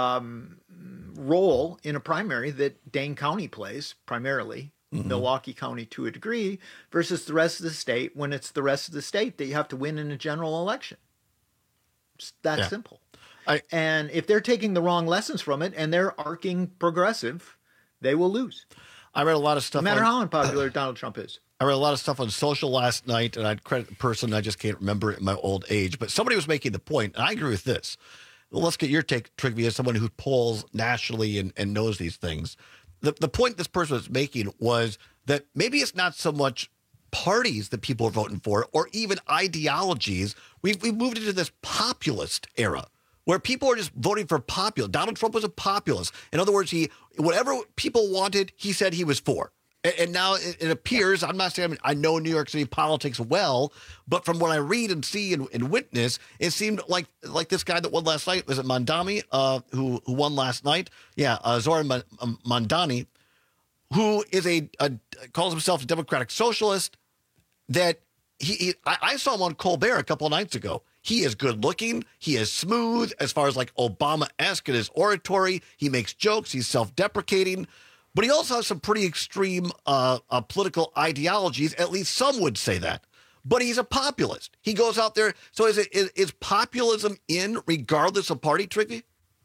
role in a primary that Dane County plays primarily, Milwaukee County to a degree, versus the rest of the state, when it's the rest of the state that you have to win in a general election. It's that simple. And if they're taking the wrong lessons from it and they're arcing progressive, they will lose. I read a lot of stuff. No matter how unpopular Donald Trump is. I read a lot of stuff on social last night, and I'd credit the person, I just can't remember it in my old age, but somebody was making the point, and I agree with this. Well, let's get your take, Trigby, as someone who polls nationally and knows these things. The point this person was making was that maybe it's not so much parties that people are voting for, or even ideologies. We've moved into this populist era, where people are just voting for popular. Donald Trump was a populist. In other words, whatever people wanted, he said he was for. And now it appears, I'm not saying I know New York City politics well, but from what I read and see and witness, it seemed like this guy that won last night, was it Mondani, who won last night? Yeah, Zoran Mondani, who is calls himself a democratic socialist, that I saw him on Colbert a couple of nights ago. He is good looking. He is smooth as far as like Obama-esque in his oratory. He makes jokes. He's self-deprecating. But he also has some pretty extreme political ideologies. At least some would say that. But he's a populist. He goes out there. So is populism in regardless of party, Trigby?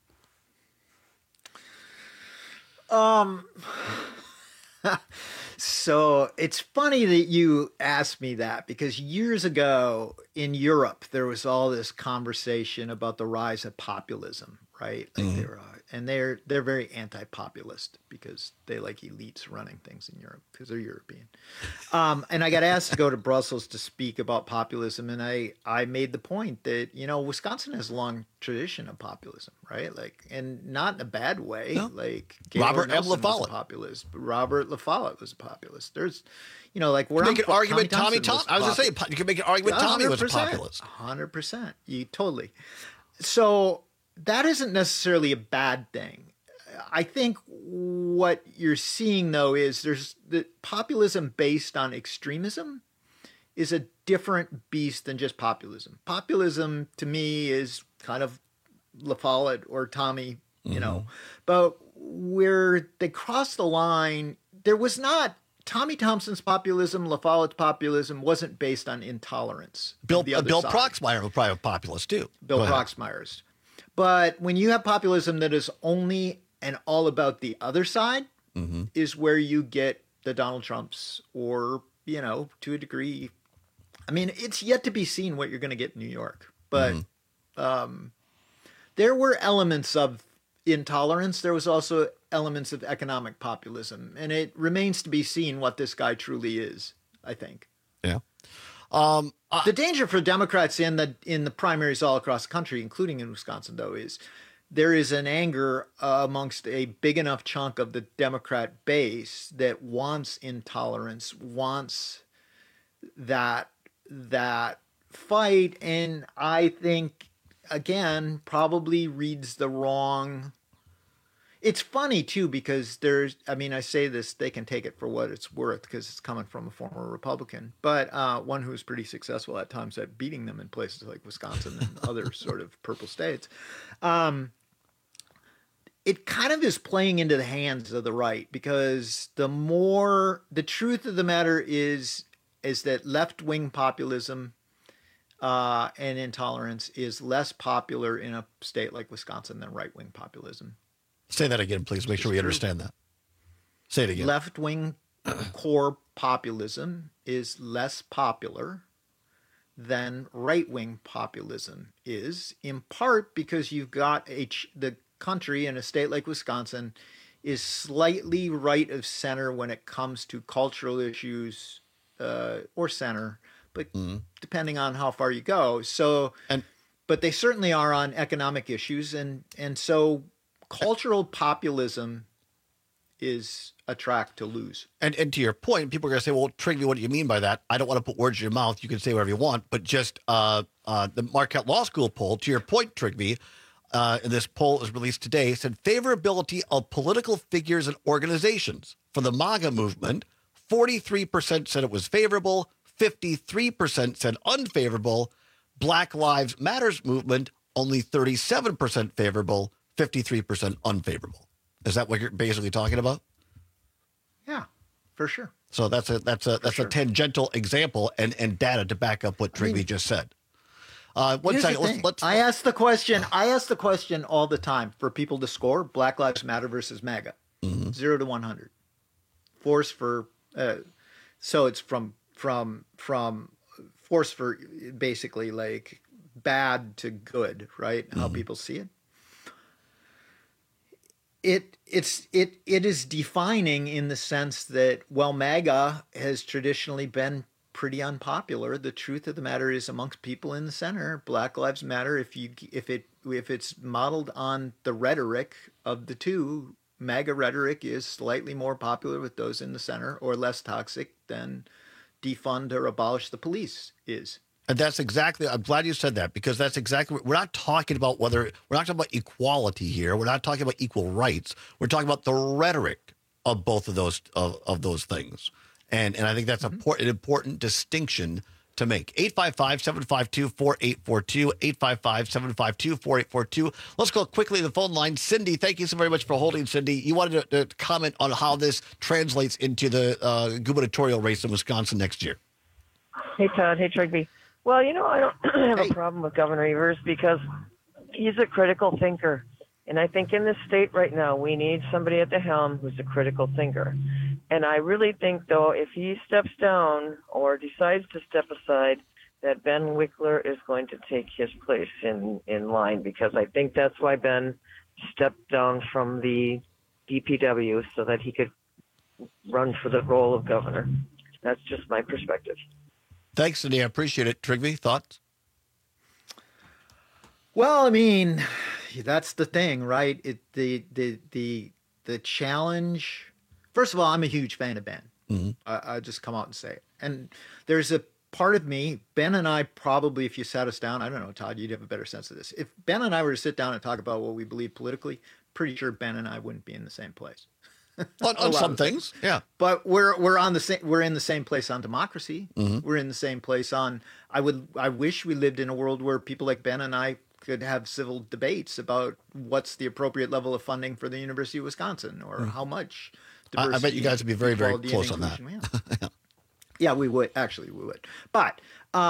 So it's funny that you asked me that, because years ago in Europe, there was all this conversation about the rise of populism, right? Like they're very anti-populist because they like elites running things in Europe because they're European. And I got asked to go to Brussels to speak about populism, and I made the point that, Wisconsin has a long tradition of populism, right? Like, and not in a bad way. No. Like Robert M. Nelson was a populist, but Robert La Follette was a populist. There's, like where you can make an argument. Tommy Thompson. I was going to say you can make an argument. Tommy was a populist. 100%. You totally. So that isn't necessarily a bad thing. I think what you're seeing, though, is there's the populism based on extremism is a different beast than just populism. Populism, to me, is kind of La Follette or Tommy, but where they crossed the line, there was not Tommy Thompson's populism, La Follette's populism wasn't based on intolerance. Bill Proxmire was probably a populist, too. Bill Proxmire's. But when you have populism that is only and all about the other side, is where you get the Donald Trumps or, to a degree. I mean, it's yet to be seen what you're going to get in New York. But there were elements of intolerance. There was also elements of economic populism. And it remains to be seen what this guy truly is, I think. Yeah. The danger for Democrats in the primaries all across the country, including in Wisconsin, though, is there is an anger amongst a big enough chunk of the Democrat base that wants intolerance, wants that fight, and I think, again, probably reads the wrong. It's funny too, because I say this, they can take it for what it's worth because it's coming from a former Republican, but one who was pretty successful at times at beating them in places like Wisconsin and other sort of purple states. It kind of is playing into the hands of the right, because the truth of the matter is that left-wing populism and intolerance is less popular in a state like Wisconsin than right-wing populism. Say that again, please. Make sure we understand that. Say it again. Left-wing core populism is less popular than right-wing populism is, in part because you've got the country in a state like Wisconsin is slightly right of center when it comes to cultural issues, or center, but depending on how far you go. But they certainly are on economic issues, and so cultural populism is a track to lose. And to your point, people are going to say, well, Trigby, what do you mean by that? I don't want to put words in your mouth. You can say whatever you want, but just the Marquette Law School poll, to your point, Trigby, this poll is released today, said favorability of political figures and organizations for the MAGA movement, 43% said it was favorable, 53% said unfavorable. Black Lives Matters movement, only 37% favorable, 53% unfavorable. Is that what you're basically talking about? Yeah, for sure. So that's a tangential example and data to back up what Trigby just said. One second. I ask the question all the time for people to score Black Lives Matter versus MAGA, 0 to 100. Force for so it's from force for basically like bad to good, right? How people see it. It is defining in the sense that, well, MAGA has traditionally been pretty unpopular. The truth of the matter is, amongst people in the center, Black Lives Matter, if it's modeled on the rhetoric of the two, MAGA rhetoric is slightly more popular with those in the center, or less toxic than defund or abolish the police is. And that's exactly, I'm glad you said that, because that's exactly, we're not talking about equality here. We're not talking about equal rights. We're talking about the rhetoric of both of those things. And I think that's an important distinction to make. 855-752-4842, 855-752-4842. Let's go quickly to the phone line. Cindy, thank you so very much for holding, Cindy. You wanted to comment on how this translates into the gubernatorial race in Wisconsin next year. Hey, Todd. Hey, Trigby. Well, I don't have a problem with Governor Evers because he's a critical thinker. And I think in this state right now, we need somebody at the helm who's a critical thinker. And I really think, though, if he steps down or decides to step aside, that Ben Wickler is going to take his place in line, because I think that's why Ben stepped down from the DPW so that he could run for the role of governor. That's just my perspective. Thanks, Cindy. I appreciate it. Trigby, thoughts? Well, I mean, that's the thing, right? The challenge. First of all, I'm a huge fan of Ben. I just come out and say it. And there's a part of me, Ben and I probably, if you sat us down, I don't know, Todd, you'd have a better sense of this. If Ben and I were to sit down and talk about what we believe politically, pretty sure Ben and I wouldn't be in the same place. on some things, yeah. But we're in the same place on democracy. We're in the same place on. I wish we lived in a world where people like Ben and I could have civil debates about what's the appropriate level of funding for the University of Wisconsin, or how much. I bet you guys would be very, very close on that. Yeah, we would. Actually, we would. But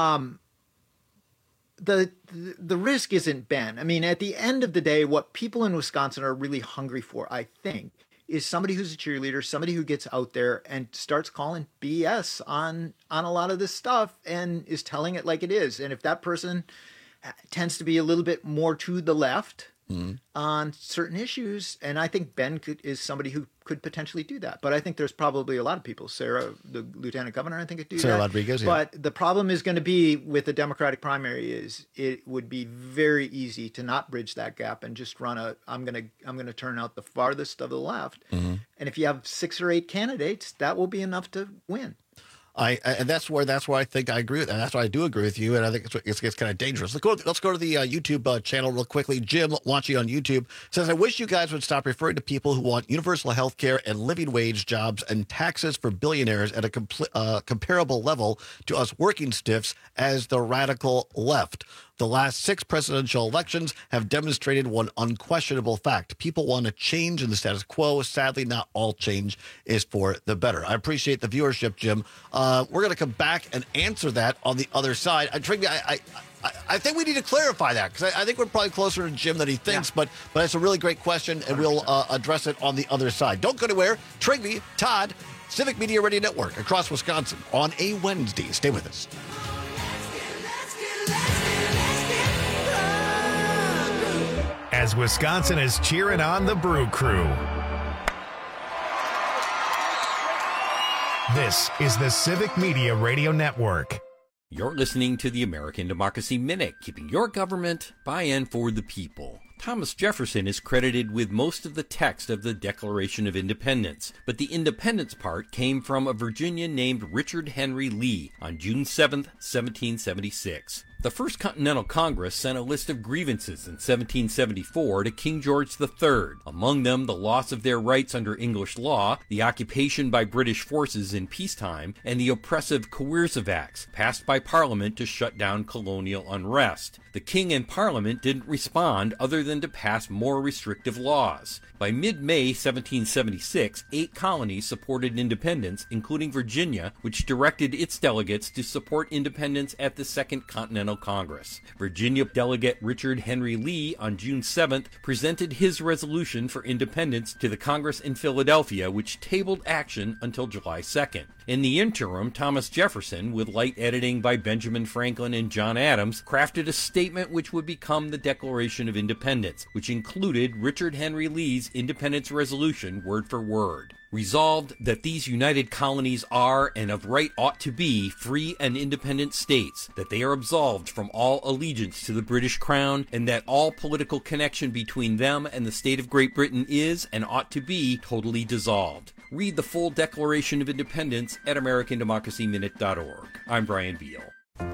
the risk isn't Ben. I mean, at the end of the day, what people in Wisconsin are really hungry for, I think, is somebody who's a cheerleader, somebody who gets out there and starts calling BS on a lot of this stuff and is telling it like it is. And if that person tends to be a little bit more to the left on certain issues, and I think Ben is somebody who could potentially do that. But I think there's probably a lot of people. Sarah, the lieutenant governor, I think could do that. Sarah Rodriguez, yeah. But the problem is going to be with the Democratic primary is it would be very easy to not bridge that gap and just run I'm going to turn out the farthest of the left. And if you have 6 or 8 candidates, that will be enough to win. And that's where I think I agree with that. That's why I do agree with you, and I think it's kind of dangerous. Let's go to the YouTube channel real quickly. Jim, watching on YouTube, says, I wish you guys would stop referring to people who want universal health care and living wage jobs and taxes for billionaires at a comparable level to us working stiffs as the radical left. The last 6 presidential elections have demonstrated one unquestionable fact. People want to change in the status quo. Sadly, not all change is for the better. I appreciate the viewership, Jim. We're going to come back and answer that on the other side. I think we need to clarify that because I think we're probably closer to Jim than he thinks, but it's a really great question, and we'll address it on the other side. Don't go anywhere. Trigby, Todd, Civic Media Radio Network across Wisconsin on a Wednesday. Stay with us. As Wisconsin is cheering on the Brew Crew. This is the Civic Media Radio Network. You're listening to the American Democracy Minute, keeping your government by and for the people. Thomas Jefferson is credited with most of the text of the Declaration of Independence, but the independence part came from a Virginian named Richard Henry Lee on June 7, 1776. The First Continental Congress sent a list of grievances in 1774 to King George III, among them the loss of their rights under English law, the occupation by British forces in peacetime, and the oppressive Coercive Acts, passed by Parliament to shut down colonial unrest. The King and Parliament didn't respond other than to pass more restrictive laws. By mid-May 1776, 8 colonies supported independence, including Virginia, which directed its delegates to support independence at the Second Continental Congress. Virginia delegate Richard Henry Lee on June 7th presented his resolution for independence to the Congress in Philadelphia, which tabled action until July 2nd. In the interim, Thomas Jefferson, with light editing by Benjamin Franklin and John Adams, crafted a statement which would become the Declaration of Independence, which included Richard Henry Lee's Independence Resolution word for word. Resolved that these united colonies are, and of right ought to be, free and independent states, that they are absolved from all allegiance to the British Crown, and that all political connection between them and the state of Great Britain is, and ought to be, totally dissolved. Read the full Declaration of Independence at AmericanDemocracyMinute.org. I'm Brian Beal.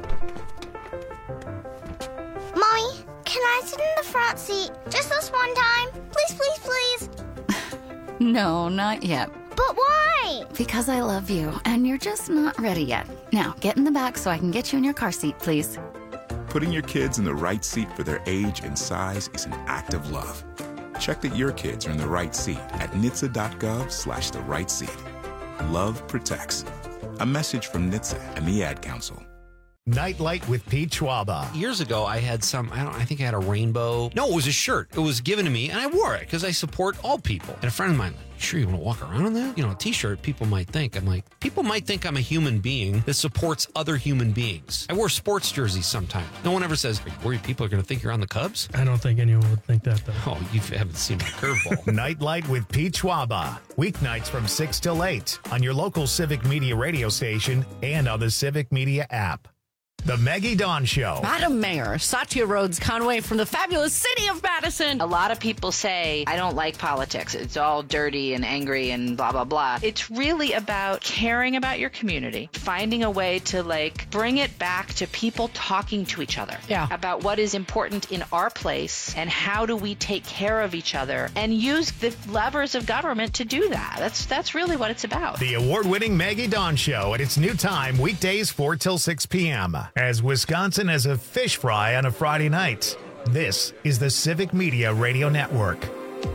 Mommy, can I sit in the front seat just this one time? Please, please, please. No, not yet. But why? Because I love you, and you're just not ready yet. Now, get in the back so I can get you in your car seat, please. Putting your kids in the right seat for their age and size is an act of love. Check that your kids are in the right seat at NHTSA.gov/the right seat. Love protects. A message from NHTSA and the Ad Council. Nightlight with Pete Schwaba. Years ago, I had I think I had a rainbow. No, it was a shirt. It was given to me, and I wore it because I support all people. And a friend of mine, sure you want to walk around in that? You know, a t-shirt, people might think. I'm like, people might think I'm a human being that supports other human beings. I wear sports jerseys sometimes. No one ever says, are you worried people are going to think you're on the Cubs? I don't think anyone would think that, though. Oh, you haven't seen my curveball. Nightlight with Pete Schwaba. Weeknights from 6 till 8 on your local Civic Media radio station and on the Civic Media app. The Maggie Dawn Show. Madam Mayor, Satya Rhodes Conway from the fabulous city of Madison. A lot of people say, I don't like politics. It's all dirty and angry and blah, blah, blah. It's really about caring about your community, finding a way to bring it back to people talking to each other about what is important in our place and how do we take care of each other and use the levers of government to do that. That's really what it's about. The award-winning Maggie Dawn Show at its new time, weekdays 4 till 6 p.m. As Wisconsin has a fish fry on a Friday night. This is the Civic Media Radio Network.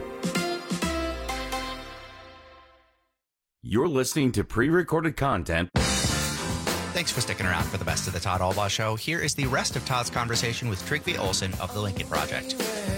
You're listening to pre-recorded content. Thanks for sticking around for the best of the Todd Albaugh Show. Here is the rest of Todd's conversation with Trygve Olsen of the Lincoln Project.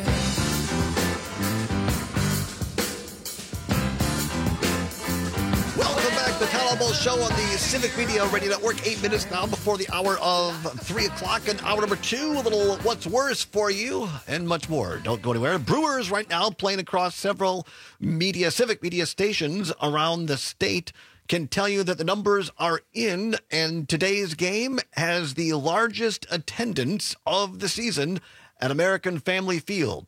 Welcome back to the Todd Albaugh Show on the Civic Media Radio Network. 8 minutes now before the hour of 3 o'clock, and hour number 2, a little what's worse for you, and much more. Don't go anywhere. Brewers right now playing across several Civic Media stations around the state can tell you that the numbers are in, and today's game has the largest attendance of the season at American Family Field.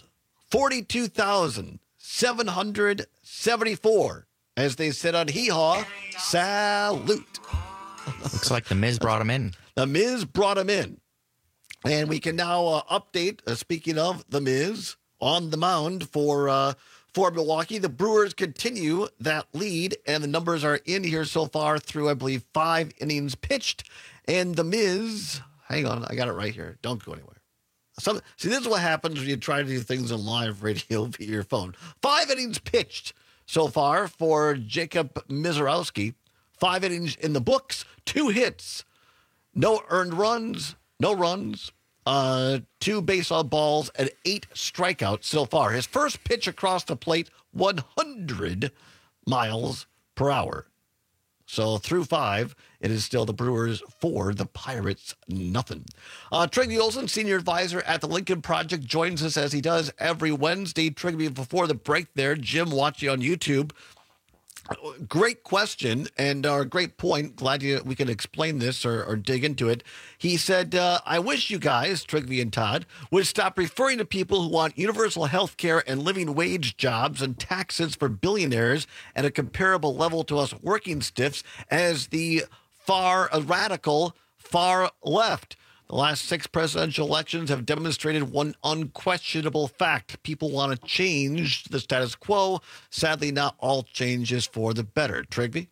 42,774. As they said on Hee Haw, salute. Looks like The Miz brought him in. The Miz brought him in. And we can now update, speaking of The Miz, on the mound for Milwaukee. The Brewers continue that lead, and the numbers are in here so far through, I believe, 5 innings pitched. And The Miz, hang on, I got it right here. Don't go anywhere. See, this is what happens when you try to do things on live radio via your phone. 5 innings pitched so far for Jacob Misiorowski. 5 innings in the books, 2 hits, no earned runs, no runs, 2 baseball balls, and 8 strikeouts so far. His first pitch across the plate, 100 miles per hour. So through 5, it is still the Brewers 4, the Pirates nothing. Trygve Olson, senior advisor at the Lincoln Project, joins us as he does every Wednesday. Trygve, before the break there, Jim watching on YouTube. Great question and a great point. Glad we can explain this or dig into it. He said, I wish you guys, Trygve and Todd, would stop referring to people who want universal health care and living wage jobs and taxes for billionaires at a comparable level to us working stiffs as the radical far left. The last 6 presidential elections have demonstrated one unquestionable fact. People want to change the status quo. Sadly, not all change is for the better. Trygve?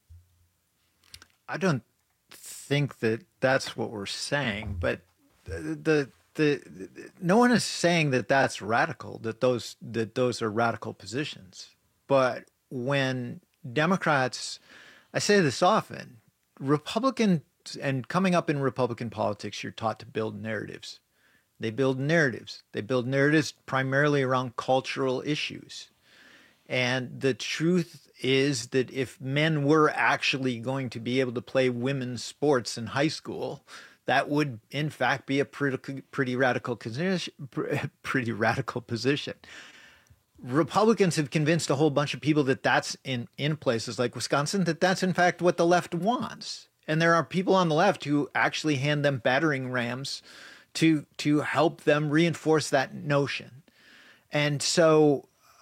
I don't think that that's what we're saying, but the no one is saying that that's radical, that those are radical positions. But when Democrats, I say this often, Republican and coming up in Republican politics, you're taught to build narratives. They build narratives. They build narratives primarily around cultural issues. And the truth is that if men were actually going to be able to play women's sports in high school, that would, in fact, be a pretty radical position. Republicans have convinced a whole bunch of people that that's in places like Wisconsin, that's in fact what the left wants. And there are people on the left who actually hand them battering rams to help them reinforce that notion. And so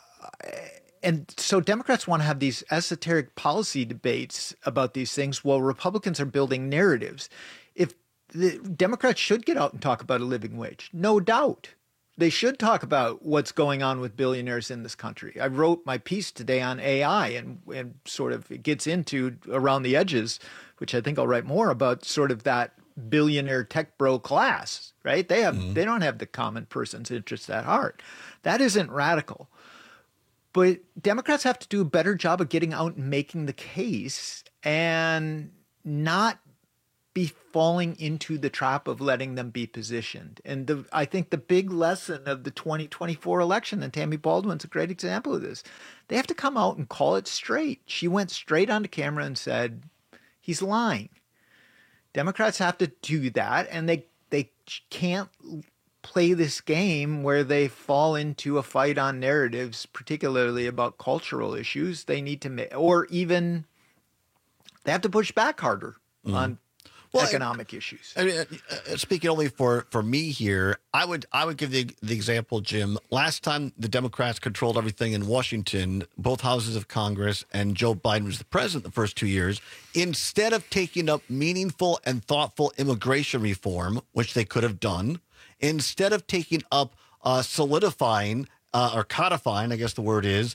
Democrats want to have these esoteric policy debates about these things while Republicans are building narratives. If the Democrats should get out and talk about a living wage, no doubt. They should talk about what's going on with billionaires in this country. I wrote my piece today on AI and sort of it gets into around the edges, which I think I'll write more about, sort of that billionaire tech bro class, right? They don't have the common person's interests at heart. That isn't radical. But Democrats have to do a better job of getting out and making the case and not be falling into the trap of letting them be positioned. And I think the big lesson of the 2024 election, and Tammy Baldwin's a great example of this, they have to come out and call it straight. She went straight onto camera and said, he's lying. Democrats have to do that, and they can't play this game where they fall into a fight on narratives, particularly about cultural issues. They need to, or even they have to push back harder on economic issues. I mean, speaking only for me here, I would give the example, Jim. Last time the Democrats controlled everything in Washington, both houses of Congress, and Joe Biden was the president the first 2 years, instead of taking up meaningful and thoughtful immigration reform, which they could have done, instead of taking up solidifying or codifying, I guess the word is,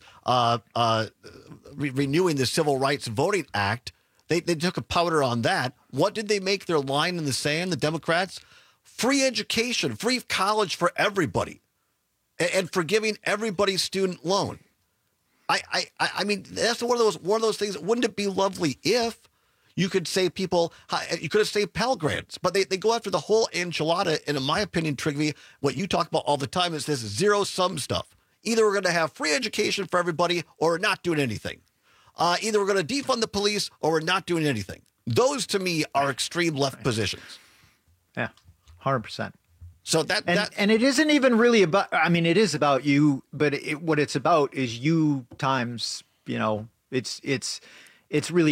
renewing the Civil Rights Voting Act, They took a powder on that. What did they make their line in the sand, the Democrats? Free education, free college for everybody, and forgiving everybody's student loan. I mean, that's one of those things. Wouldn't it be lovely if you could say you could have saved Pell Grants, but they go after the whole enchilada. And in my opinion, Trygve, what you talk about all the time is this zero-sum stuff. Either we're going to have free education for everybody or we're not doing anything. Either we're going to defund the police or we're not doing anything. Those, to me, are extreme left positions. Yeah, 100%. So and it isn't even really about, I mean, it is about you, but what it's about is you times, it's really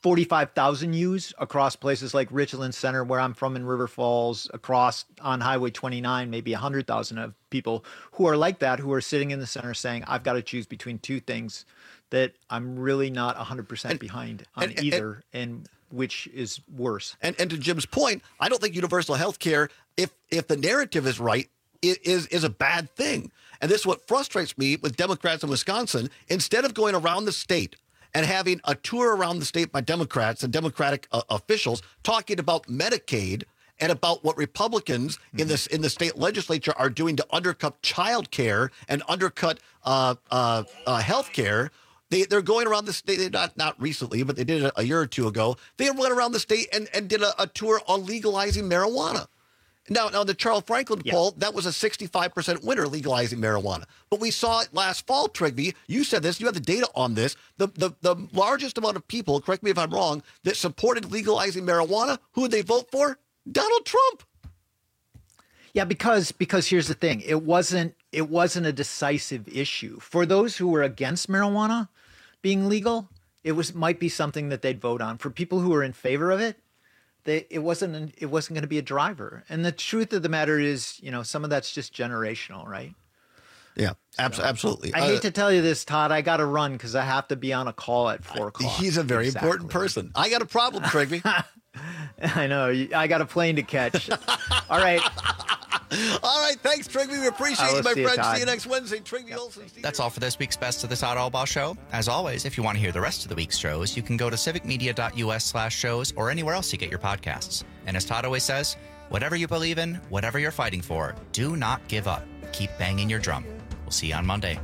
45,000 use across places like Richland Center, where I'm from in River Falls, across on Highway 29, maybe 100,000 of people who are like that, who are sitting in the center saying, I've got to choose between two things that I'm really not 100% behind on either, and which is worse. And to Jim's point, I don't think universal health care, if the narrative is right, is a bad thing. And this is what frustrates me with Democrats in Wisconsin. Instead of going around the state and having a tour around the state by Democrats and Democratic officials talking about Medicaid and about what Republicans in the state legislature are doing to undercut child care and undercut health care, they're going around the state, not recently, but they did it a year or two ago. They went around the state and did a tour on legalizing marijuana. Now, the Charles Franklin poll, that was a 65% winner, legalizing marijuana. But we saw it last fall, Trigby. You said this. You have the data on this. The largest amount of people, correct me if I'm wrong, that supported legalizing marijuana, who did they vote for? Donald Trump. Yeah, because here's the thing. It wasn't a decisive issue. For those who were against marijuana being legal, might be something that they'd vote on. For people who were in favor of it, it wasn't going to be a driver. And the truth of the matter is, some of that's just generational, right? Yeah, absolutely. I hate to tell you this, Todd. I got to run because I have to be on a call at 4 o'clock. He's a very important person. I got a problem, Trigby. I know. I got a plane to catch. All right. All right. Thanks, Trigby. We appreciate you, my friend. See you next Wednesday. Trigby Olson. That's all for this week's Best of the Todd Albaugh Show. As always, if you want to hear the rest of the week's shows, you can go to civicmedia.us/shows or anywhere else you get your podcasts. And as Todd always says, whatever you believe in, whatever you're fighting for, do not give up. Keep banging your drum. We'll see you on Monday.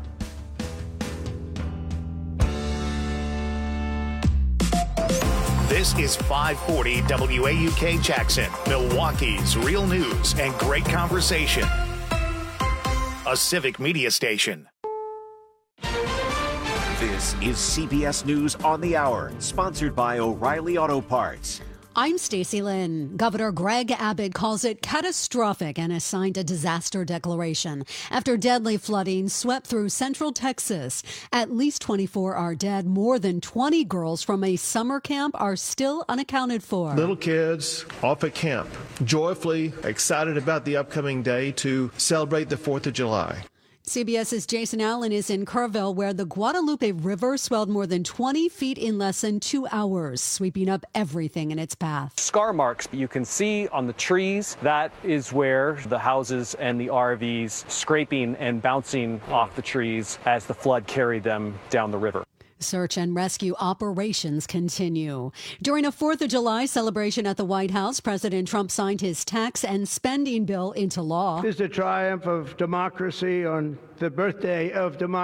This is 540 WAUK Jackson, Milwaukee's real news and great conversation. A civic media station. This is CBS News on the Hour, sponsored by O'Reilly Auto Parts. I'm Stacey Lynn. Governor Greg Abbott calls it catastrophic and has signed a disaster declaration after deadly flooding swept through central Texas. At least 24 are dead. More than 20 girls from a summer camp are still unaccounted for. Little kids off at camp, joyfully excited about the upcoming day to celebrate the 4th of July. CBS's Jason Allen is in Kerrville, where the Guadalupe River swelled more than 20 feet in less than 2 hours, sweeping up everything in its path. Scar marks you can see on the trees. That is where the houses and the RVs scraping and bouncing off the trees as the flood carried them down the river. Search and rescue operations continue. During a 4th of July celebration at the White House, President Trump signed his tax and spending bill into law. This is the triumph of democracy on the birthday of democracy.